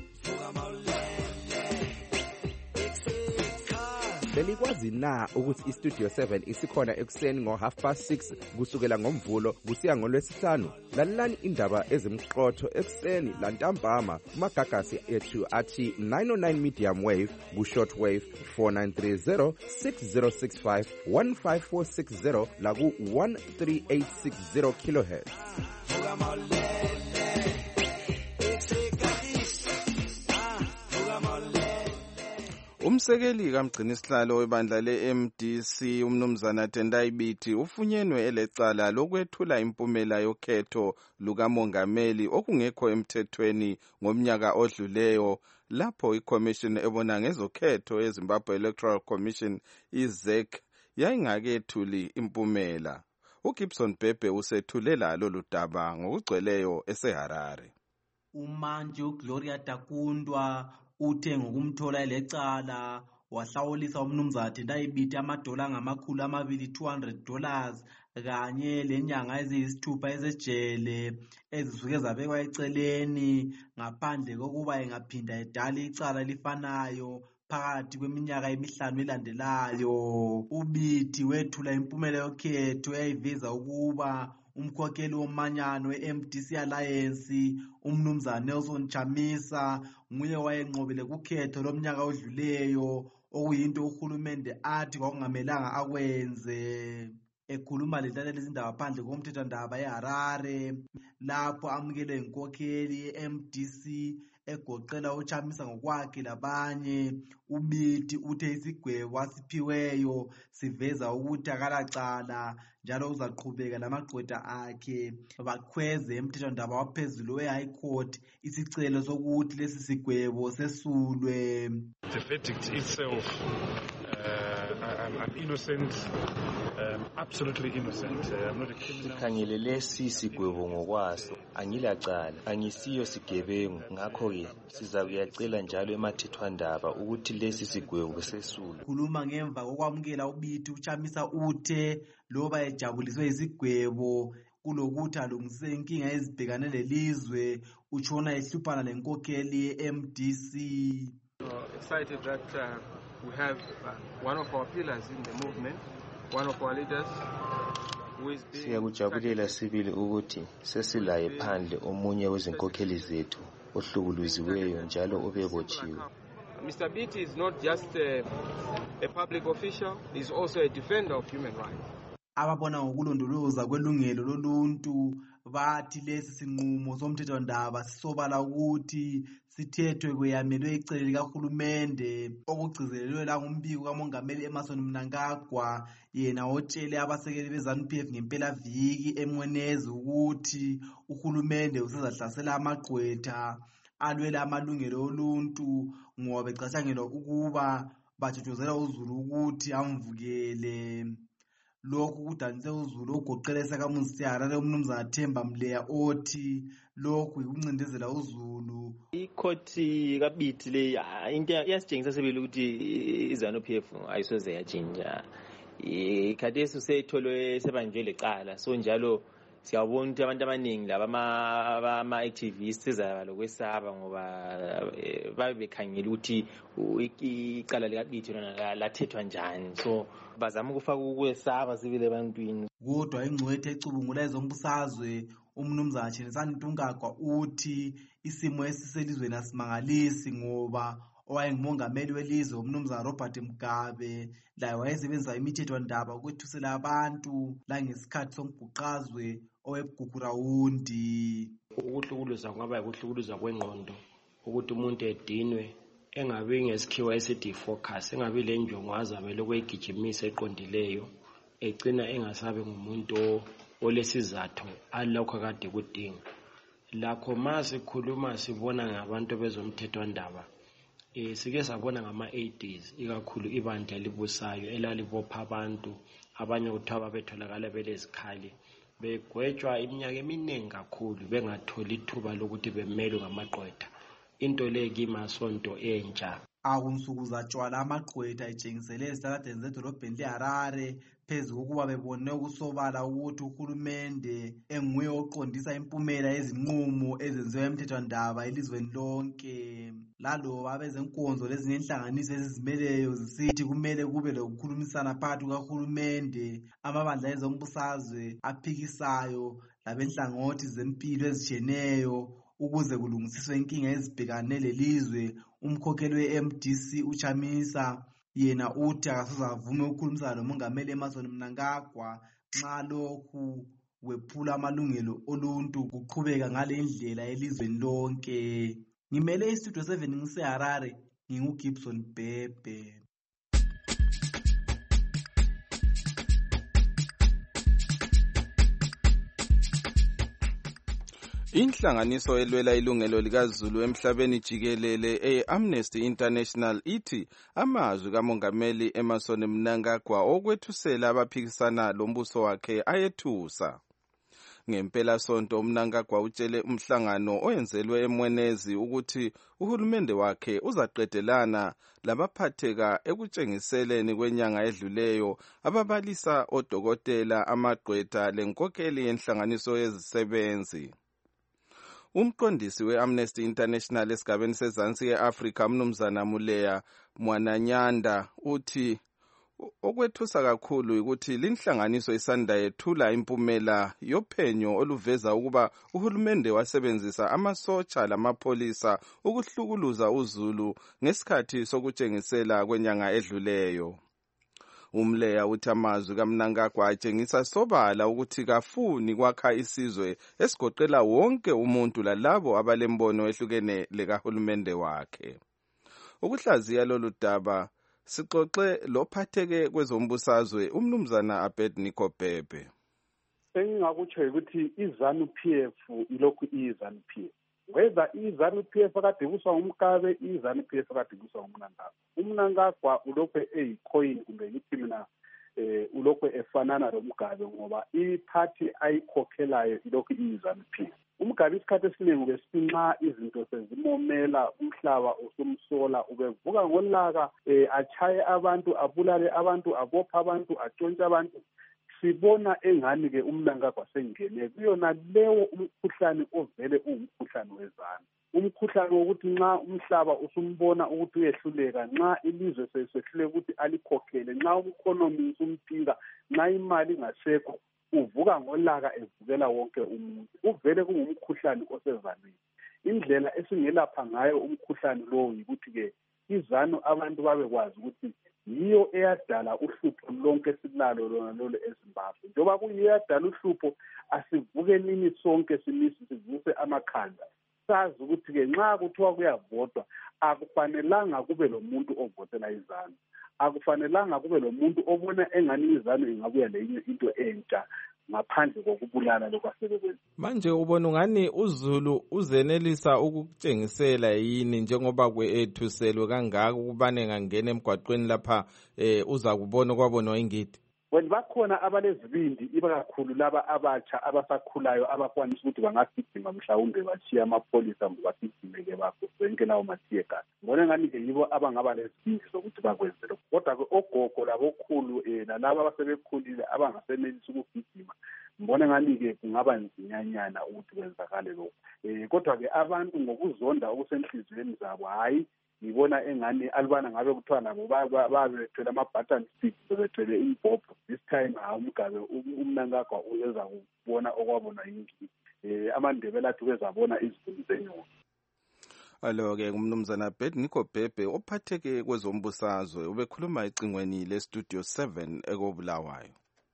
Belikwazi na ukuthi iStudio seven isikhona ekuseni ngo half past six kusukela ngomvulo kusiya ngolwesihlanu? Lalelani indaba ezimqotho ekuseni lantambama kumagagasi ethu athi nine oh nine medium wave ku-short wave four nine three zero six zero six five one five four six zero laku one three eight six zero kilohertz. Umsekeli kamgcinisihlalo webandla le-M D C umnumzana Tendai Biti ufunyenwe elecala lokwethula impumela yokhetho lukamongameli okungekho emthethweni ngomnyaka odluleyo lapho iCommission ebona ngezokhetho eZimbabwe Electoral Commission I-Z E C yayingakethuli impumela. uGibson Bhebhe usethulela lolu daba ngokugcweleyo eseHarare. Umanje uGloria Takundwa uthe ngokumthola elecala wahlawulisa umnumzana Tendai Biti amadola angamakhulu amabili two hundred dollars kanye lenyanga eziyisithupha ezejele ezisuke zabekwa eceleni ngaphandle kokuba engaphinda edala icala lifanayo phakathi kweminyaka emihlanu elandelayo. uBiti wethula impumela yokhetho eyayiveza ukuba umkhokheli womanyano we-M D C Alliance umnumzana Nelson Chamisa nguye wayenqobele kukhetho lomnyaka odluleyo okuyinto uhulumende athi kwakungamelanga akwenze. Ekhuluma lehlalela izindaba phandle komthethwandaba eHarare lapho amukele inkokheli ye-M D C egoqela uChamisa ngokwakhe labanye, uBiti uthe isigwebo asiphiweyo siveza ukuthi akalacala njalo uzaqhubeka lamagqwetha akhe bakhweze emthethwandaba waphezulu we-High Court isicelo sokuthi lesi sigwebo sesulwe. The verdict itself, uh, I'm, I'm innocent, um, absolutely innocent. Uh, I'm not a criminal. Sikhangele lesi sigwebo ngokwaso, angilacala, angisiyo sigebengu, ngakho-ke siza kuyacela njalo emathethwandaba ukuthi lesi sigwebo sesulwe. Khuluma ngemva kokwamukela uBiti uChamisa uthe loba ejabuliswe isigwebo kulokuthi alungisise inkinga ezibhekane lelizwe utshona ehluphana lenkokheli ye-M D C. Excited that uh, we have uh, one of our pillars in the movement, one of our leaders who is being siyakujabulela sibili ukuthi sesilaye phandle omunye wezinkokheli zethu ohlukuluziweyo njalo obebotshiwe. Mister Biti is not just a, a public official, he is also a defender of human rights. Ababona ngokulondoloza kwelungelo loluntu bathi lesi sinqumo somthethwandaba sisobala ukuthi sithethwe kweyamelwe icele likahulumende okugcizelelwe la ngumbiko kamongameli Emmerson Mnangagwa yena otshele abasekeli beZANU P F ngempela viki emwenezi ukuthi uhulumende usezahlasela amagqwetha alwela amalungelo oluntu ngoba becatshangelwa ukuba bajojozela uZulu ukuthi amvukele. Lokhu kudanise uZulu ogoqelesa kaMusi Harare umnumzana Themba Mleya othi lokhu ukuncindezela uZulu. Ikhothi kaBiti le into yasitshengisa sebele ukuthi iZANU P F ayisoze yajinja. Ikhadeso seyitholwe sebanjwe lecala so njalo siyabona ukuthi abantu abaningi laba ama-activists lokwesaba ngoba babe bekhangela ukuthi icala likabithi lona lathethwa njani, so bazama ukufaka ukwesaba sibile ebantwini. Kodwa ingcwethe ecubungula ezombusazwe umnumzana Chenisani Ntungagwa uthi isimo esiselizweni asimangalisi ngoba owayengumongameli welizwe umnumzana Robert Mugabe laye wayesebenzisa imithethwandaba ukwethusela abantu langesikhathi sombhuqazwe owebhukurawundi. Ukuhlukuluza kungaba yikuhlukuluza kwengqondo, ukuthi umuntu edinwe engabi ngesikhiwa esithi focus, engabi le njongo azamele ukuyigijimisa eqondileyo, egcina engasabe ngumuntu olesizathu alokho akade kudinga. Lakho masikhuluma sibona ngabantu bezomthethwandaba, eh sike sabona ngama-eighties ikakhulu ibandla elibusayo elalibopha abantu abanye kuthiwa betholakala belezikhali begwetshwa iminyaka eminingi kakhulu bengatholi ithuba lokuthi bemelwe ngamagqwetha. Into le kimasonto entsha akunsuku zatshwala amagqwetha etshengisele esitaladeni zedolobheni leHarare phezu kokuba bebone ukusobala ukuthi uhulumende enguye oqondisa impumela yezinqumo ezenziwa emthethwandaba elizweni lonke. Laloba abezenkonzo lezinye inhlanganiso ezizimeleyo zisithi kumele kube lokukhulumisana phakathi kukahulumende, amabandla ezombusazwe aphikisayo labenhlangothi zempilo ezitshiyeneyo ukuze kulungisiswe inkinga ezibhekane lelizwe. Umkhokheli we-M D C uChamisa yena uthi akasoze avume ukukhulumisana nomongameli Emmerson Mnangagwa nxa lokhu wephula amalungelo oluntu kuqhubeka ngale ndlela elizweni lonke. Ngimele istudio seven ngiseHarare, nginguGibson Bhebhe. Inhlanganiso elwela ilungelo likaZulu emhlabeni jikelele e-Amnesty International ithi amazwi kamongameli Emmerson Mnangagwa okwethusela abaphikisana lombuso wakhe ayethusa. Ngempela sonto uMnangagwa utshele umhlangano oyenzelwe eMwenezi ukuthi uhulumende wakhe uzaqedelana labaphatheka ekutshengiseleni kwenyanga edluleyo ababalisa odokotela, amagqwetha lenkokheli yenhlanganiso yezisebenzi. Umqondisi we-Amnesty International esigabeni sezansi ye-Afrika umnumzana Muleya Mwananyanda uthi okwethusa kakhulu ukuthi linhlanganiso isanda yethula impumela yophenyo oluveza ukuba uhulumende wasebenzisa amasotsha lamapolisa ukuhlukuluza uZulu ngesikhathi sokutshengisela kwenyanga edluleyo. Umleya uthi amazwi kaMnangagwa atshengisa sobala ukuthi kafuni kwakha isizwe esigoqela wonke umuntu lalabo abalembono ehlukene lekahulumende wakhe. Ukuhlaziya lolu daba sixoxe lophatheke kwezombusazwe umnumzana Abednego Bhebhe. Engingakutsho ukuthi iZANU P F ilokhu iZANU P F. Whether iZANU P F akade buswa uMkabe, iZANU P F akade buswa uMnangagwa. uMnangagwa ulokhu eyicoin kumbe ngithi mina eh ulokhu efanana loMgabe ngoba iphathi ayikhokhelayo ilokhu iZANU P F. uMgabe isikhathi esiningi besinxa izinto sezimomela, umhlaba usumsola, ubevuka ngolaka eh achaye abantu, abulale abantu, abopha abantu, atshontshe abantu. Sibona engani ke uMnangagwa sengene kuyona lewo umkhuhlane ovele ungumkhuhlane wezana. Umkhuhlane wokuthi nxa umhlaba usumbona ukuthi uyehluleka, nxa ilizwe sesehluleka ukuthi alikhokhele, nxa ueconomy usumpinga, nxa imali ingasekho, uvuka ngolaka evukela wonke umuntu. Uvele kungumkhuhlane osezaneni. Indlela esingelapha ngayo umkhuhlane lowo yikuthi ke iZANU abantu babekwazi ukuthi yiyo eyadala uhlupho lonke silalo lona lolo eZimbabwe. Njoba kuyiyo eyadala uhlupho, asivukenini sonke simisi sivuse amakhanda. Sazi ukuthi ke nxa kuthiwa kuyavotwa akufanelanga kube lo muntu ovotela iZANU. Akufanelanga kube lo muntu obona engani iZANU ingabuya lenye into entsha ngaphandle kokubulala lokwasebekwenza. Manje ubona ungani uZulu uzenelisa ukukutshengisela yini njengoba kwethuselwe kangaka ukubane ngangena emgwaqweni lapha eh uza kubona kwabonwa ingidi? Wena bakhona abalezibindi ibakakhulu laba abatsha abasakhulayo abakwanisa ukuthi bangagijima mhlawumbe bashiya amapolisa bagijimeke bakho sonke lawo mathiyeka. Ngone ngani ke yibo abangaba lezibindi sokuthi bakwenze lokho. Kodwa ke ogogo labokhulu eh nalabo abasebekhulile abangasenelisi ukugijima ngibona ngani-ke kungaba nzinyanyana ukuthi kwenzakale lokhu. Um kodwa-ke abantu ngokuzonda okusenhliziyweni zabo, hhayi ngibona engani alibana ngabe kuthiwa nabo babethwele ama-button stick, bebethwele imbhobho. This time hayi umgabe umnankagwa uyeza kubona okwabona yingini. Um amaNdebele athi bezabona izivuni zenyoni. Alo-ke umnumzana Bednicko Bhebhe ophatheke kwezombusazwe ubekhuluma ecingweni le-Studio seven ekobulawayo.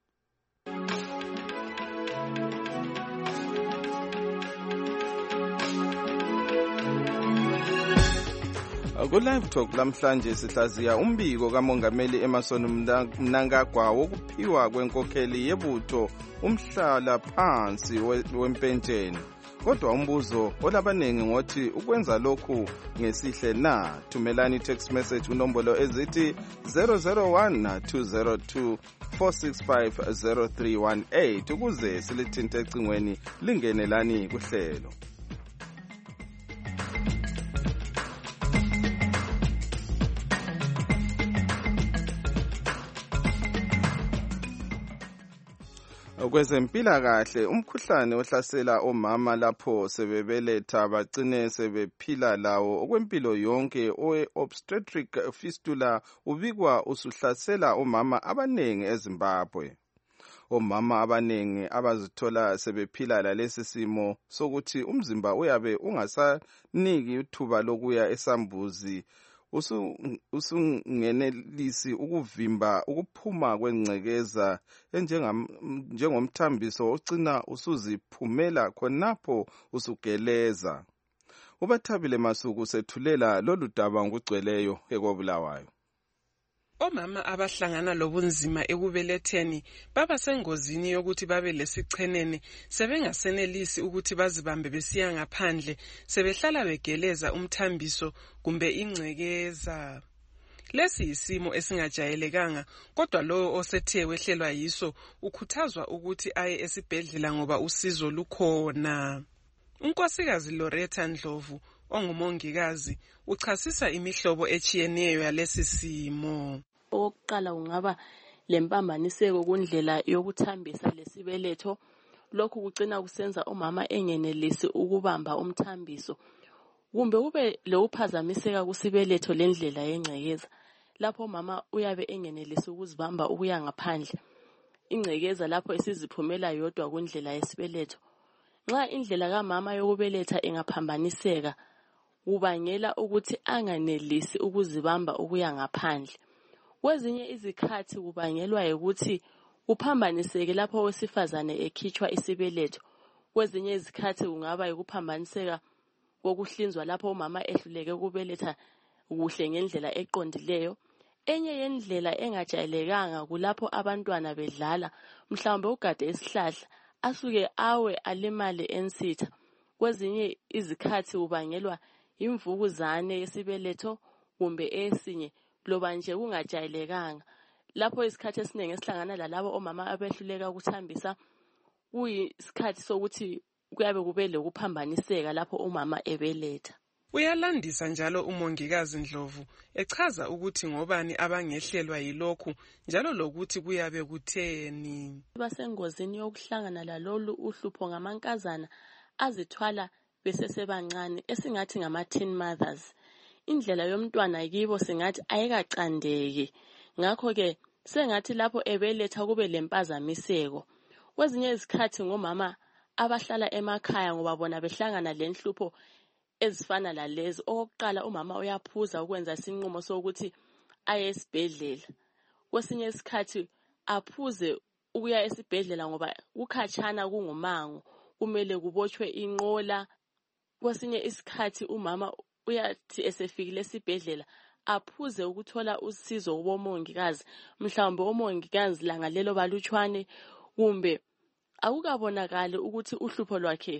Ku-Live Talk lamhlanje sihlaziya umbiko kaMongameli Emmerson Mnangagwa wokuphiwa kwenkokheli yebutho umhlala phansi wempentsheni. Kodwa umbuzo olabaningi ngothi ukwenza lokhu ngesihle na. Thumelani text message unombolo ezithi zero zero one two zero two four six five zero three one eight ukuze silithinte ecingweni lingenelani kuhlelo. Kwezempilakahle umkhuhlane ohlasela omama lapho sebebeletha bagcine sebephila lawo okwempilo yonke owe-obstetric fistula ubikwa usuhlasela omama abanengi eZimbabwe. Omama abanengi abazithola sebephila lalesi simo sokuthi umzimba uyabe ungasaniki ithuba lokuya esambuzi usungenelisi ukuvimba ukuphuma kwengcekeza njengomthambiso ogcina usuziphumela khonapho usugeleza. UBathabile Masuku sethulela lolu daba ngokugcweleyo ekobulawayo. Omama abahlangana lobunzima ekubeletheni baba sengozini yokuthi babe lesichenene sebengasenelisi ukuthi bazibambe besiya ngaphandle sebehlala begeleza umthambiso kumbe ingcekeza. Lesi isimo esingajayelekanga kodwa lo osethe wehlelwa yiso ukhuthazwa ukuthi aye esibhedlela ngoba usizo lukhona. Unkosikazi Loretta Ndlovu ongumongikazi uchasisa imihlobo echiyeneyo yalesi simo. Okokuqala kungaba lempambaniseko kundlela yokuthambisa lesibeletho, lokhu kugcina kusenza umama engenelisi ukubamba umthambiso. Kumbe kube leuphazamiseka kusibeletho lendlela yengcekeza, lapho umama uyabe engenelisi ukuzibamba ukuya ngaphandle. Ingcekeza lapho isiziphumela yodwa kundlela yesibeletho. Nxa indlela kamama yokubeletha ingaphambaniseka, kubangela ukuthi anganelisi ukuzibamba ukuya ngaphandle. Kwezinye izikhathi kubangelwa ukuthi kuphambaniseke lapho owesifazane ekhitshwa isibeletho. Kwezinye izikhathi kungaba yikuphambaniseka kokuhlinzwa lapho umama ehluleke ukubeletha kuhle ngendlela eqondileyo. Enye yendlela engajayelekanga kulapho abantwana bedlala, mhlawumbe ugade isihlahla asuke awe alimale ensitha. Kwezinye izikhathi kubangelwa imvukuzane yesibeletho kumbe esinye loba nje kungajayelekanga. Lapho isikhathi esiningi esihlangana lalabo omama abehluleka ukuthambisa kuyisikhathi sokuthi kuyabe kube lokuphambaniseka lapho umama ebeletha. Uyalandisa njalo umongikazi Ndlovu echaza ukuthi ngobani abangehlelwa yilokhu njalo lokuthi kuyabe kutheni. Basengozini yokuhlangana lalolu uhlupho ngamankazana azithwala besesebancane esingathi ngama-teen mothers. Indlela yomntwana kibo singathi ayikacandeki. Ngakho-ke sengathi lapho ebeletha kube lempazamiseko. Kwezinye izikhathi ngomama abahlala emakhaya ngoba bona behlangana lenhlupho ezifana lalezi. Okokuqala umama uyaphuza ukwenza isinqumo sokuthi aye esibhedlela. Kwesinye isikhathi aphuze ukuya esibhedlela ngoba ukhatshana kungumango, kumele kubotshwe inqola. Kwesinye isikhathi umama uyathi esefikile esibhedlela aphuze ukuthola usizo kubomongikazi, mhlawumbe omongikazi langa lelo balutshwane kumbe akukabonakali ukuthi uhlupho lwakhe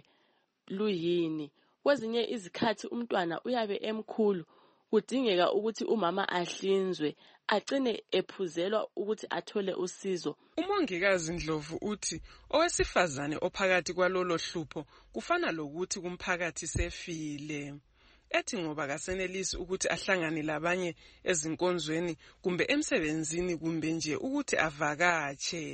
luyini. Kwezinye izikhathi umntwana uyabe emkhulu, kudingeka ukuthi umama ahlinzwe, agcine ephuzelwa ukuthi athole usizo. Umongikazi Ndlovu uthi owesifazane ophakathi kwalolo hlupho kufana lokuthi kumphakathi sefile. Ethi ngoba kasenelisi ukuthi ahlangane labanye ezinkonzweni kumbe emsebenzini kumbe nje ukuthi avakatshe.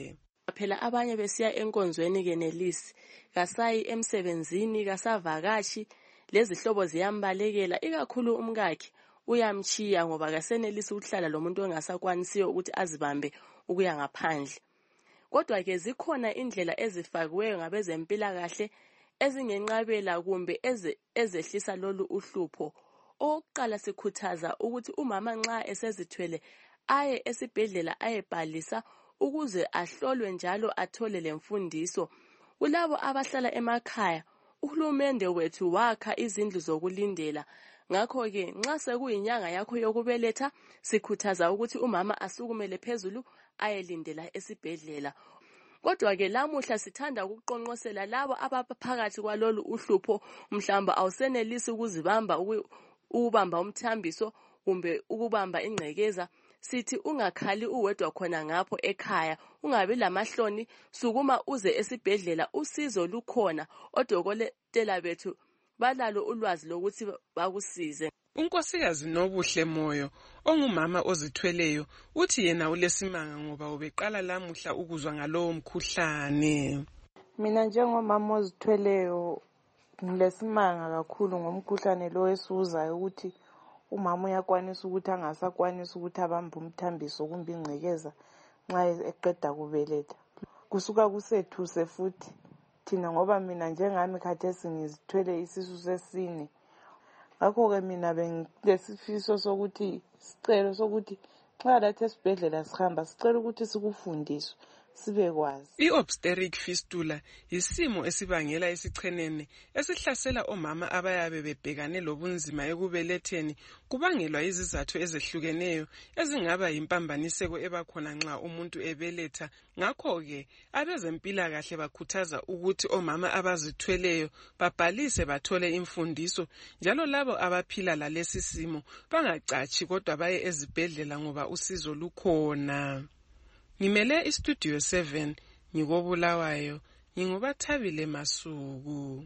phela abanye besiya enkonzweni kenelisi kasayi emsebenzini kasavakashi lezihlobo ziyambalekela ikakhulu umkakhe uyamchiya ngoba kasenelisi ukuhlala lo muntu ongasakwanisiyo ukuthi azibambe ukuya ngaphandle. Kodwa ke zikhona indlela ezifakiweyo ngabezempilakahle ezingenqabela kumbe eze ezehlisa lolu uhlupho. Oqala sikhuthaza ukuthi umama nxa esezithwele aye esibhedlela ayebhalisa ukuze ahlolwe njalo athole lemfundiso. Kulabo abahlala emakhaya uhulumende wethu wakha izindlu zokulindela. Ngakho ke nxa sekuyinyanga yakho yokubeletha sikhuthaza ukuthi umama asukumele phezulu ayelindela esibhedlela. Kodwa ke lamuhla sithanda ukuqonqosela labo abaphakathi kwalolu uhlupho mhlamba awusenelisi ukuzibamba ukubamba umthambiso kumbe ukubamba ingcekeza. Sithi ungakhali uwedwa khona ngapho ekhaya, ungabi lamahloni, sukuma uze esibhedlela, usizo lukhona. Odokotela bethu balalo ulwazi lokuthi bakusize. Unkosikazi Nobuhle Moyo ongumama ozithweleyo uthi yena ulesimanga ngoba ubeqala lamuhla ukuzwa ngalowo mkhuhlane. Mina njengomama ozithweleyo ngilesimanga kakhulu ngomkhuhlane lo esuzayo ukuthi umama uyakwanisa ukuthi angasakwanisa ukuthi abambe umthambiso kumbe ingcekeza nxa eqeda kubeletha. Kusuka kusethuse futhi thina ngoba mina njengami khathesi ngizithwele isisu sesine. Ngakho-ke mina bengilesifiso sokuthi sicelo sokuthi nxa lathi esibhedlela sihamba sicela ukuthi sikufundiswe sibekwazi. I-obstetric fistula yisimo esibangela isichenene esihlasela omama abayabe bebhekane lobunzima ekubeletheni kubangelwa izizathu ezehlukeneyo ezingaba yimpambaniseko ebakhona nxa umuntu ebeletha. Ngakho-ke abezempilakahle bakhuthaza ukuthi omama abazithweleyo babhalise bathole imfundiso, njalo labo abaphila lalesi simo bangacathi kodwa baye ezibhedlela ngoba usizo lukhona. Ngimele istudio seven ngikobulawayo, ngingubathabile Masuku.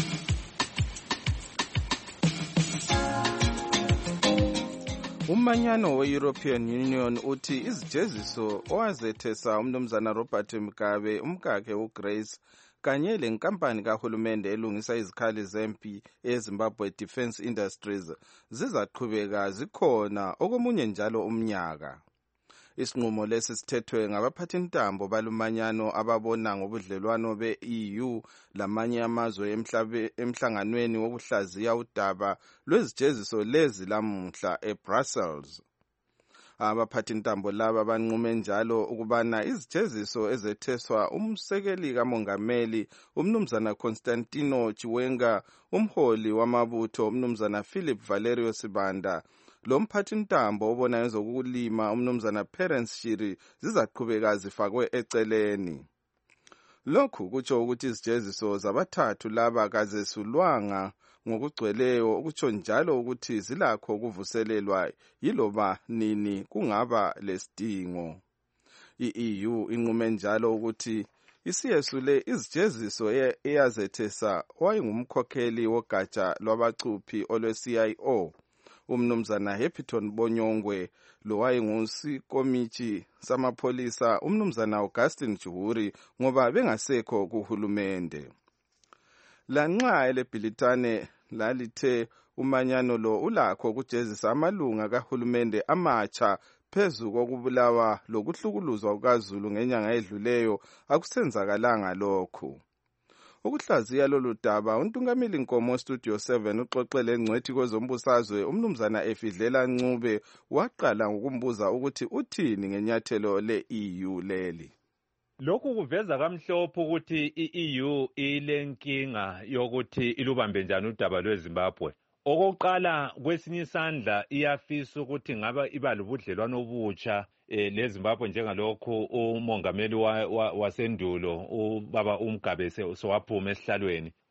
Umanyano we-European Union uthi izijeziso owazethesa umnumzana Robert Mugabe umkakhe uGrace kanye lenkampani kahulumende elungisa izikhali zempi eZimbabwe Defence Industries zizaqhubeka zikhona okomunye njalo umnyaka. Isinqumo lesi sithethwe ngabaphathintambo balumanyano ababona ngobudlelwano be-E U lamanye amazwe emhlanganweni wokuhlaziya udaba lwezijeziso lezi lamuhla eBrussels. Abaphathintambo laba banqume njalo ukubana izijeziso ezetheswa umsekeli kamongameli umnumzana Constantino Chiwenga, umholi wamabutho umnumzana Philip Valerio Sibanda, lo mphathintambo obona ngezokulima umnumzana Perence Shiri zizaqhubeka zifakwe eceleni. Lokhu kutsho ukuthi izijeziso zabathathu laba kazesulwanga ngokugcweleyo, okutsho njalo ukuthi zilakho ukuvuselelwa yiloba nini kungaba lesidingo. I-E U inqume njalo ukuthi isiyesule izijeziso eyazethesa wayengumkhokheli wogatsha lwabacuphi olwe-C I O umnumzana Heppiton Bonyongwe, lo wayengusikomithi samapholisa umnumzana Augustine Juhuri ngoba bengasekho kuhulumende. Lanxa elebhilitane lalithe umanyano lo ulakho ukujezisa amalunga kahulumende amatsha phezu kokubulawa lokuhlukuluzwa kukaZulu ngenyanga edluleyo, akusenzakalanga lokhu. Ukuhlaziya lolu daba untungameli Nkomo Studio seven uxoxele ngcwethi kwezombusazwe umnumzana Efidlela Ncube waqala ngokumbuza ukuthi uthini ngenyathelo le-E U leli. Lokhu kuveza kamhlophe ukuthi i-E U ilenkinga yokuthi ilubambe njani udaba lweZimbabwe. Okokuqala, kwesinye isandla iyafisa ukuthi ngaba iba lobudlelwano obutsha eh, leZimbabwe njengalokhu umongameli wasendulo wa ubaba uMgabe sowaphuma esihlalweni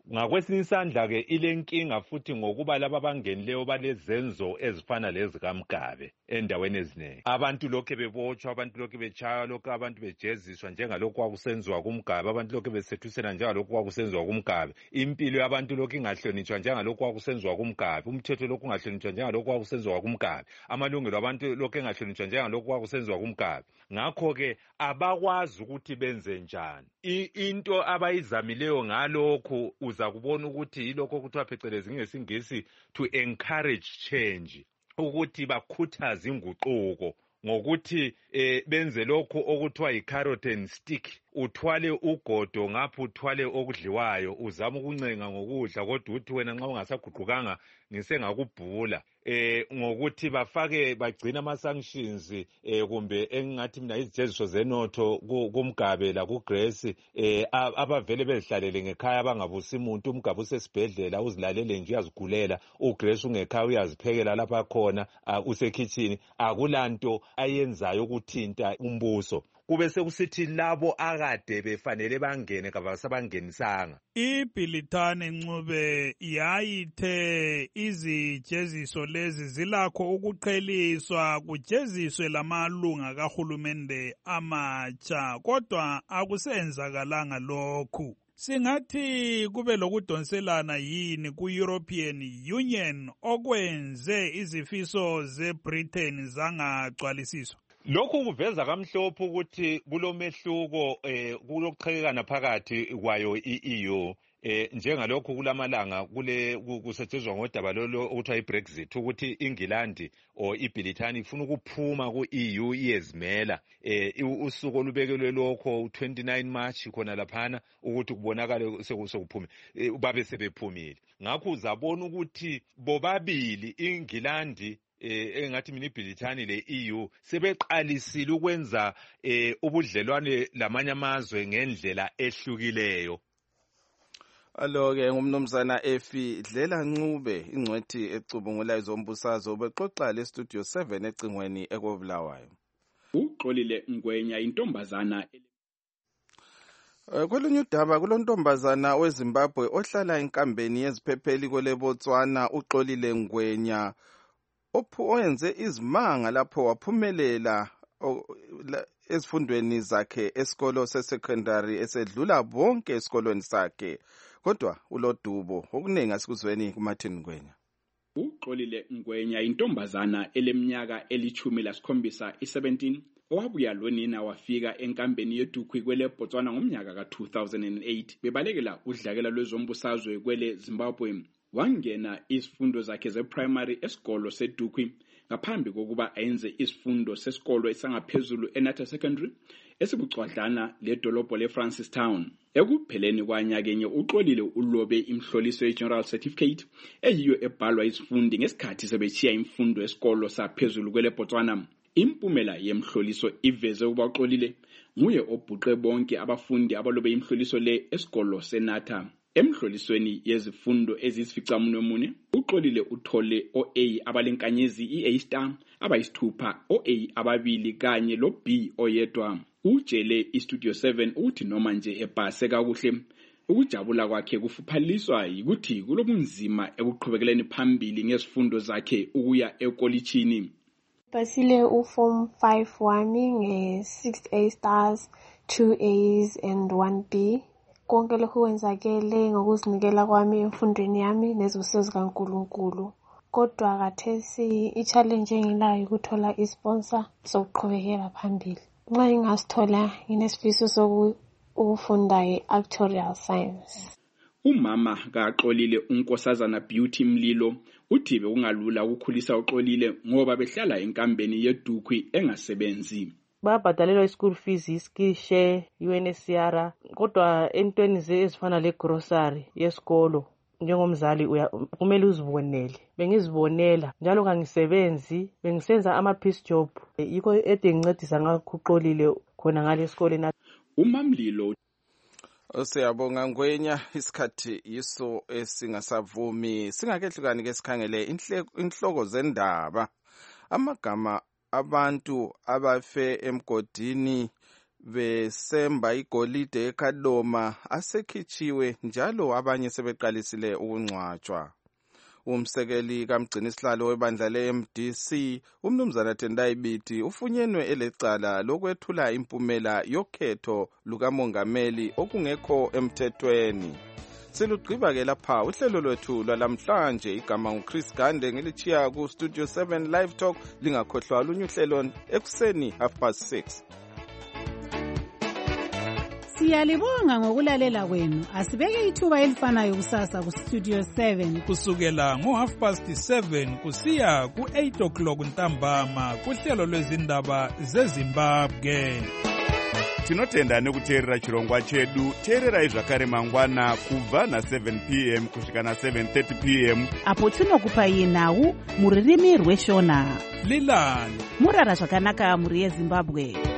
ngakwesinye isandla-ke ile nkinga futhi ngokuba laba abangenileyo balezenzo ezifana lezikaMgabe endaweni eziningi. Abantu lokhu bebotshwa, abantu lokhu betshaywa, lokhu abantu bejeziswa njengalokhu kwakusenziwa kuMgabe, abantu lokhu besethusela njengalokhu kwakusenziwa kuMgabe, impilo yabantu lokhu ingahlonitshwa njengalokhu kwakusenziwa kuMgabe, umthetho lokhu ungahlonitshwa njengalokhu kwakusenziwa kuMgabe, amalungelo abantu lokhu engahlonitshwa njengalokhu kwakusenziwa kuMgabe. Ngakho-ke abakwazi ukuthi benze njani. Into abayizamileyo ngalokhu uza kubona ukuthi yilokho okuthiwa phecelezi ngesingisi to encourage change, ukuthi bakhuthaze inguquko ngokuthi eh, benze lokho okuthiwa yi-carrot and stick. Uthwale ugodo ngapho uthwale okudliwayo, uzama ukuncenga ngokudla kodwa uthi wena nxa ungasaguqukanga ngisengakubhula. Eh ngokuthi bafake bagcina ama sanctions eh kumbe engathi mina izijeziso zenotho kuMgabe la kuGrace eh abavele bezihlalele ngekhaya abangabusi umuntu, uMgabe usesibhedlela uzilalele nje uyazigulela, uGrace ungekhaya uyaziphekela lapha khona usekitchen, akulanto ayenzayo ukuthinta umbuso. Kube sekusithi labo akade befanele bangene kabasabangenisanga. iBhilithane Ncube yayithe izijeziso lezi zilakho ukuqheliswa kujeziswe lamalunga kahulumende amatsha, kodwa akusenzakalanga lokhu. Singathi kube lokudonselana yini ku-European Union okwenze izifiso zeBritain zangagcwalisiswa? Lokhu kuveza kamhlophe ukuthi kulomehluko eh kulokuqhekana phakathi kwayo i-E U eh njengalokhu kulamalanga kule kusetshenzwa ngodaba lolo okuthiwa iBrexit, ukuthi iNgilandi o iBrithani ifuna ukuphuma ku-E U iyezimela. eh usuku olubekelwe lokho twenty-nine March khona laphana ukuthi kubonakale sekuphume babe sebephumile. Ngakho uzabona ukuthi bobabili iNgilandi eh engathi mina iBrithani le E U sebeqalisile ukwenza eh ubudlelwane lamanye amazwe ngendlela ehlukileyo. Aloke ngumnumzana Efi Dlela Ncube ingcwethi ecubungula izombusazwe bexoxa le studio seven ecingweni ekobulawayo. Uxolile Ngwenya intombazana Kolunye udaba kulontombazana weZimbabwe ohlala enkambeni yeziphepheli kwele Botswana uXolile Ngwenya oyenze izimanga lapho waphumelela ezifundweni zakhe esikolo sesecondary esedlula bonke esikolweni sakhe, kodwa ulodubo okuningi asikuzweni kuMartin Ngwenya. Uxolile Ngwenya intombazana eleminyaka elithumi lasikhombisa i-seventeen owabuya lonina wafika enkambeni yeDukhwi kwele Botswana ngomnyaka ka two thousand eight bebalekela udlakela lwezombusazwe kwele Zimbabwe. Wangena isifundo zakhe ze-primary esikolo seDukhwi ngaphambi kokuba ayenze isifundo sesikolo esangaphezulu eNata Secondary esibucwadlana ledolobho leFrancistown. Ekupheleni kwanyakenye uXolile ulobe imhloliso ye-General Certificate eyiyo ebhalwa izifundi ngesikhathi sebechiya imfundo esikolo saphezulu kwele Botswana. Impumela yemhloliso iveze ukuba uXolile nguye obhuqe bonke abafundi abalobe imhloliso le esikolo seNata. Emhlolisweni yezifundo ezisificamunwemunye uXolile uthole o-A abalenkanyezi i-A star abayisithupha, o-A ababili kanye lo-B oyedwa. Utshele iStudio seven uthi noma nje epase kakuhle ukujabula kwakhe kufuphaliswa yikuthi kulobunzima ekuqhubeleni phambili ngezifundo zakhe ukuya ekolichini. Pasile uform five wami nge-six A stars, two A's and one B. Konke lokhu kwenzakele ngokuzinikela kwami emfundweni yami nezibusiso zikaNkulunkulu. Kodwa kathesi i-challenge engilayo ukuthola isponsor sokuqhubekela phambili. Nxa ngingasithola nginesifiso sokufunda i-actuarial science. Umama kaXolile uNkosazana Beauty Mlilo uthi bekungalula ukukhulisa uXolile ngoba behlala enkambeni yeDukhwi engasebenzi. Babhadalelwa i-school fees, i-skill share, U N S C R, kodwa entweni ezifana le-grocery yesikolo njengomzali kumele uzibonele. Bengizibonela njalo kangisebenzi, bengisenza ama-piece job, yikho ede ngincedisa ngakho uXolile khona ngale sikole. uMamlilo Siyabonga Ngwenya, isikhathi yiso esingasavumi. Singakehlukani ke sikhangele inhloko zendaba. Amagama abantu abafe emgodini besemba igolide eKadoma asekhichiwe njalo abanye sebeqalisile ukungcwatshwa. Umsekeli kamgcinisihlalo webandla le-M D C umnumzana Tendai Biti ufunyenwe elecala lokwethula impumela yokhetho lukamongameli okungekho emthethweni. Silugqiba ke lapha uhlelo lwethu lwalamhlanje. Igama nguChris Gande ngilichiya ku Studio seven Live Talk. Lingakhohlwa olunye uhlelo ekuseni half past six. Siyalibonga ngokulalela kwenu. Asibeke ithuba elifanayo kusasa ku Studio seven kusukela ngo half past seven kusiya ku eight o'clock ntambama kuhlelo lwezindaba zeZimbabwe. Tinotenda nekuteerera chirongwa chedu. Teererai zvakare mangwana kubva na seven p m kusvika na seven thirty p m apo tinokupai nhau muririmi rweshona. Lilani murara zvakanaka muri yeZimbabwe.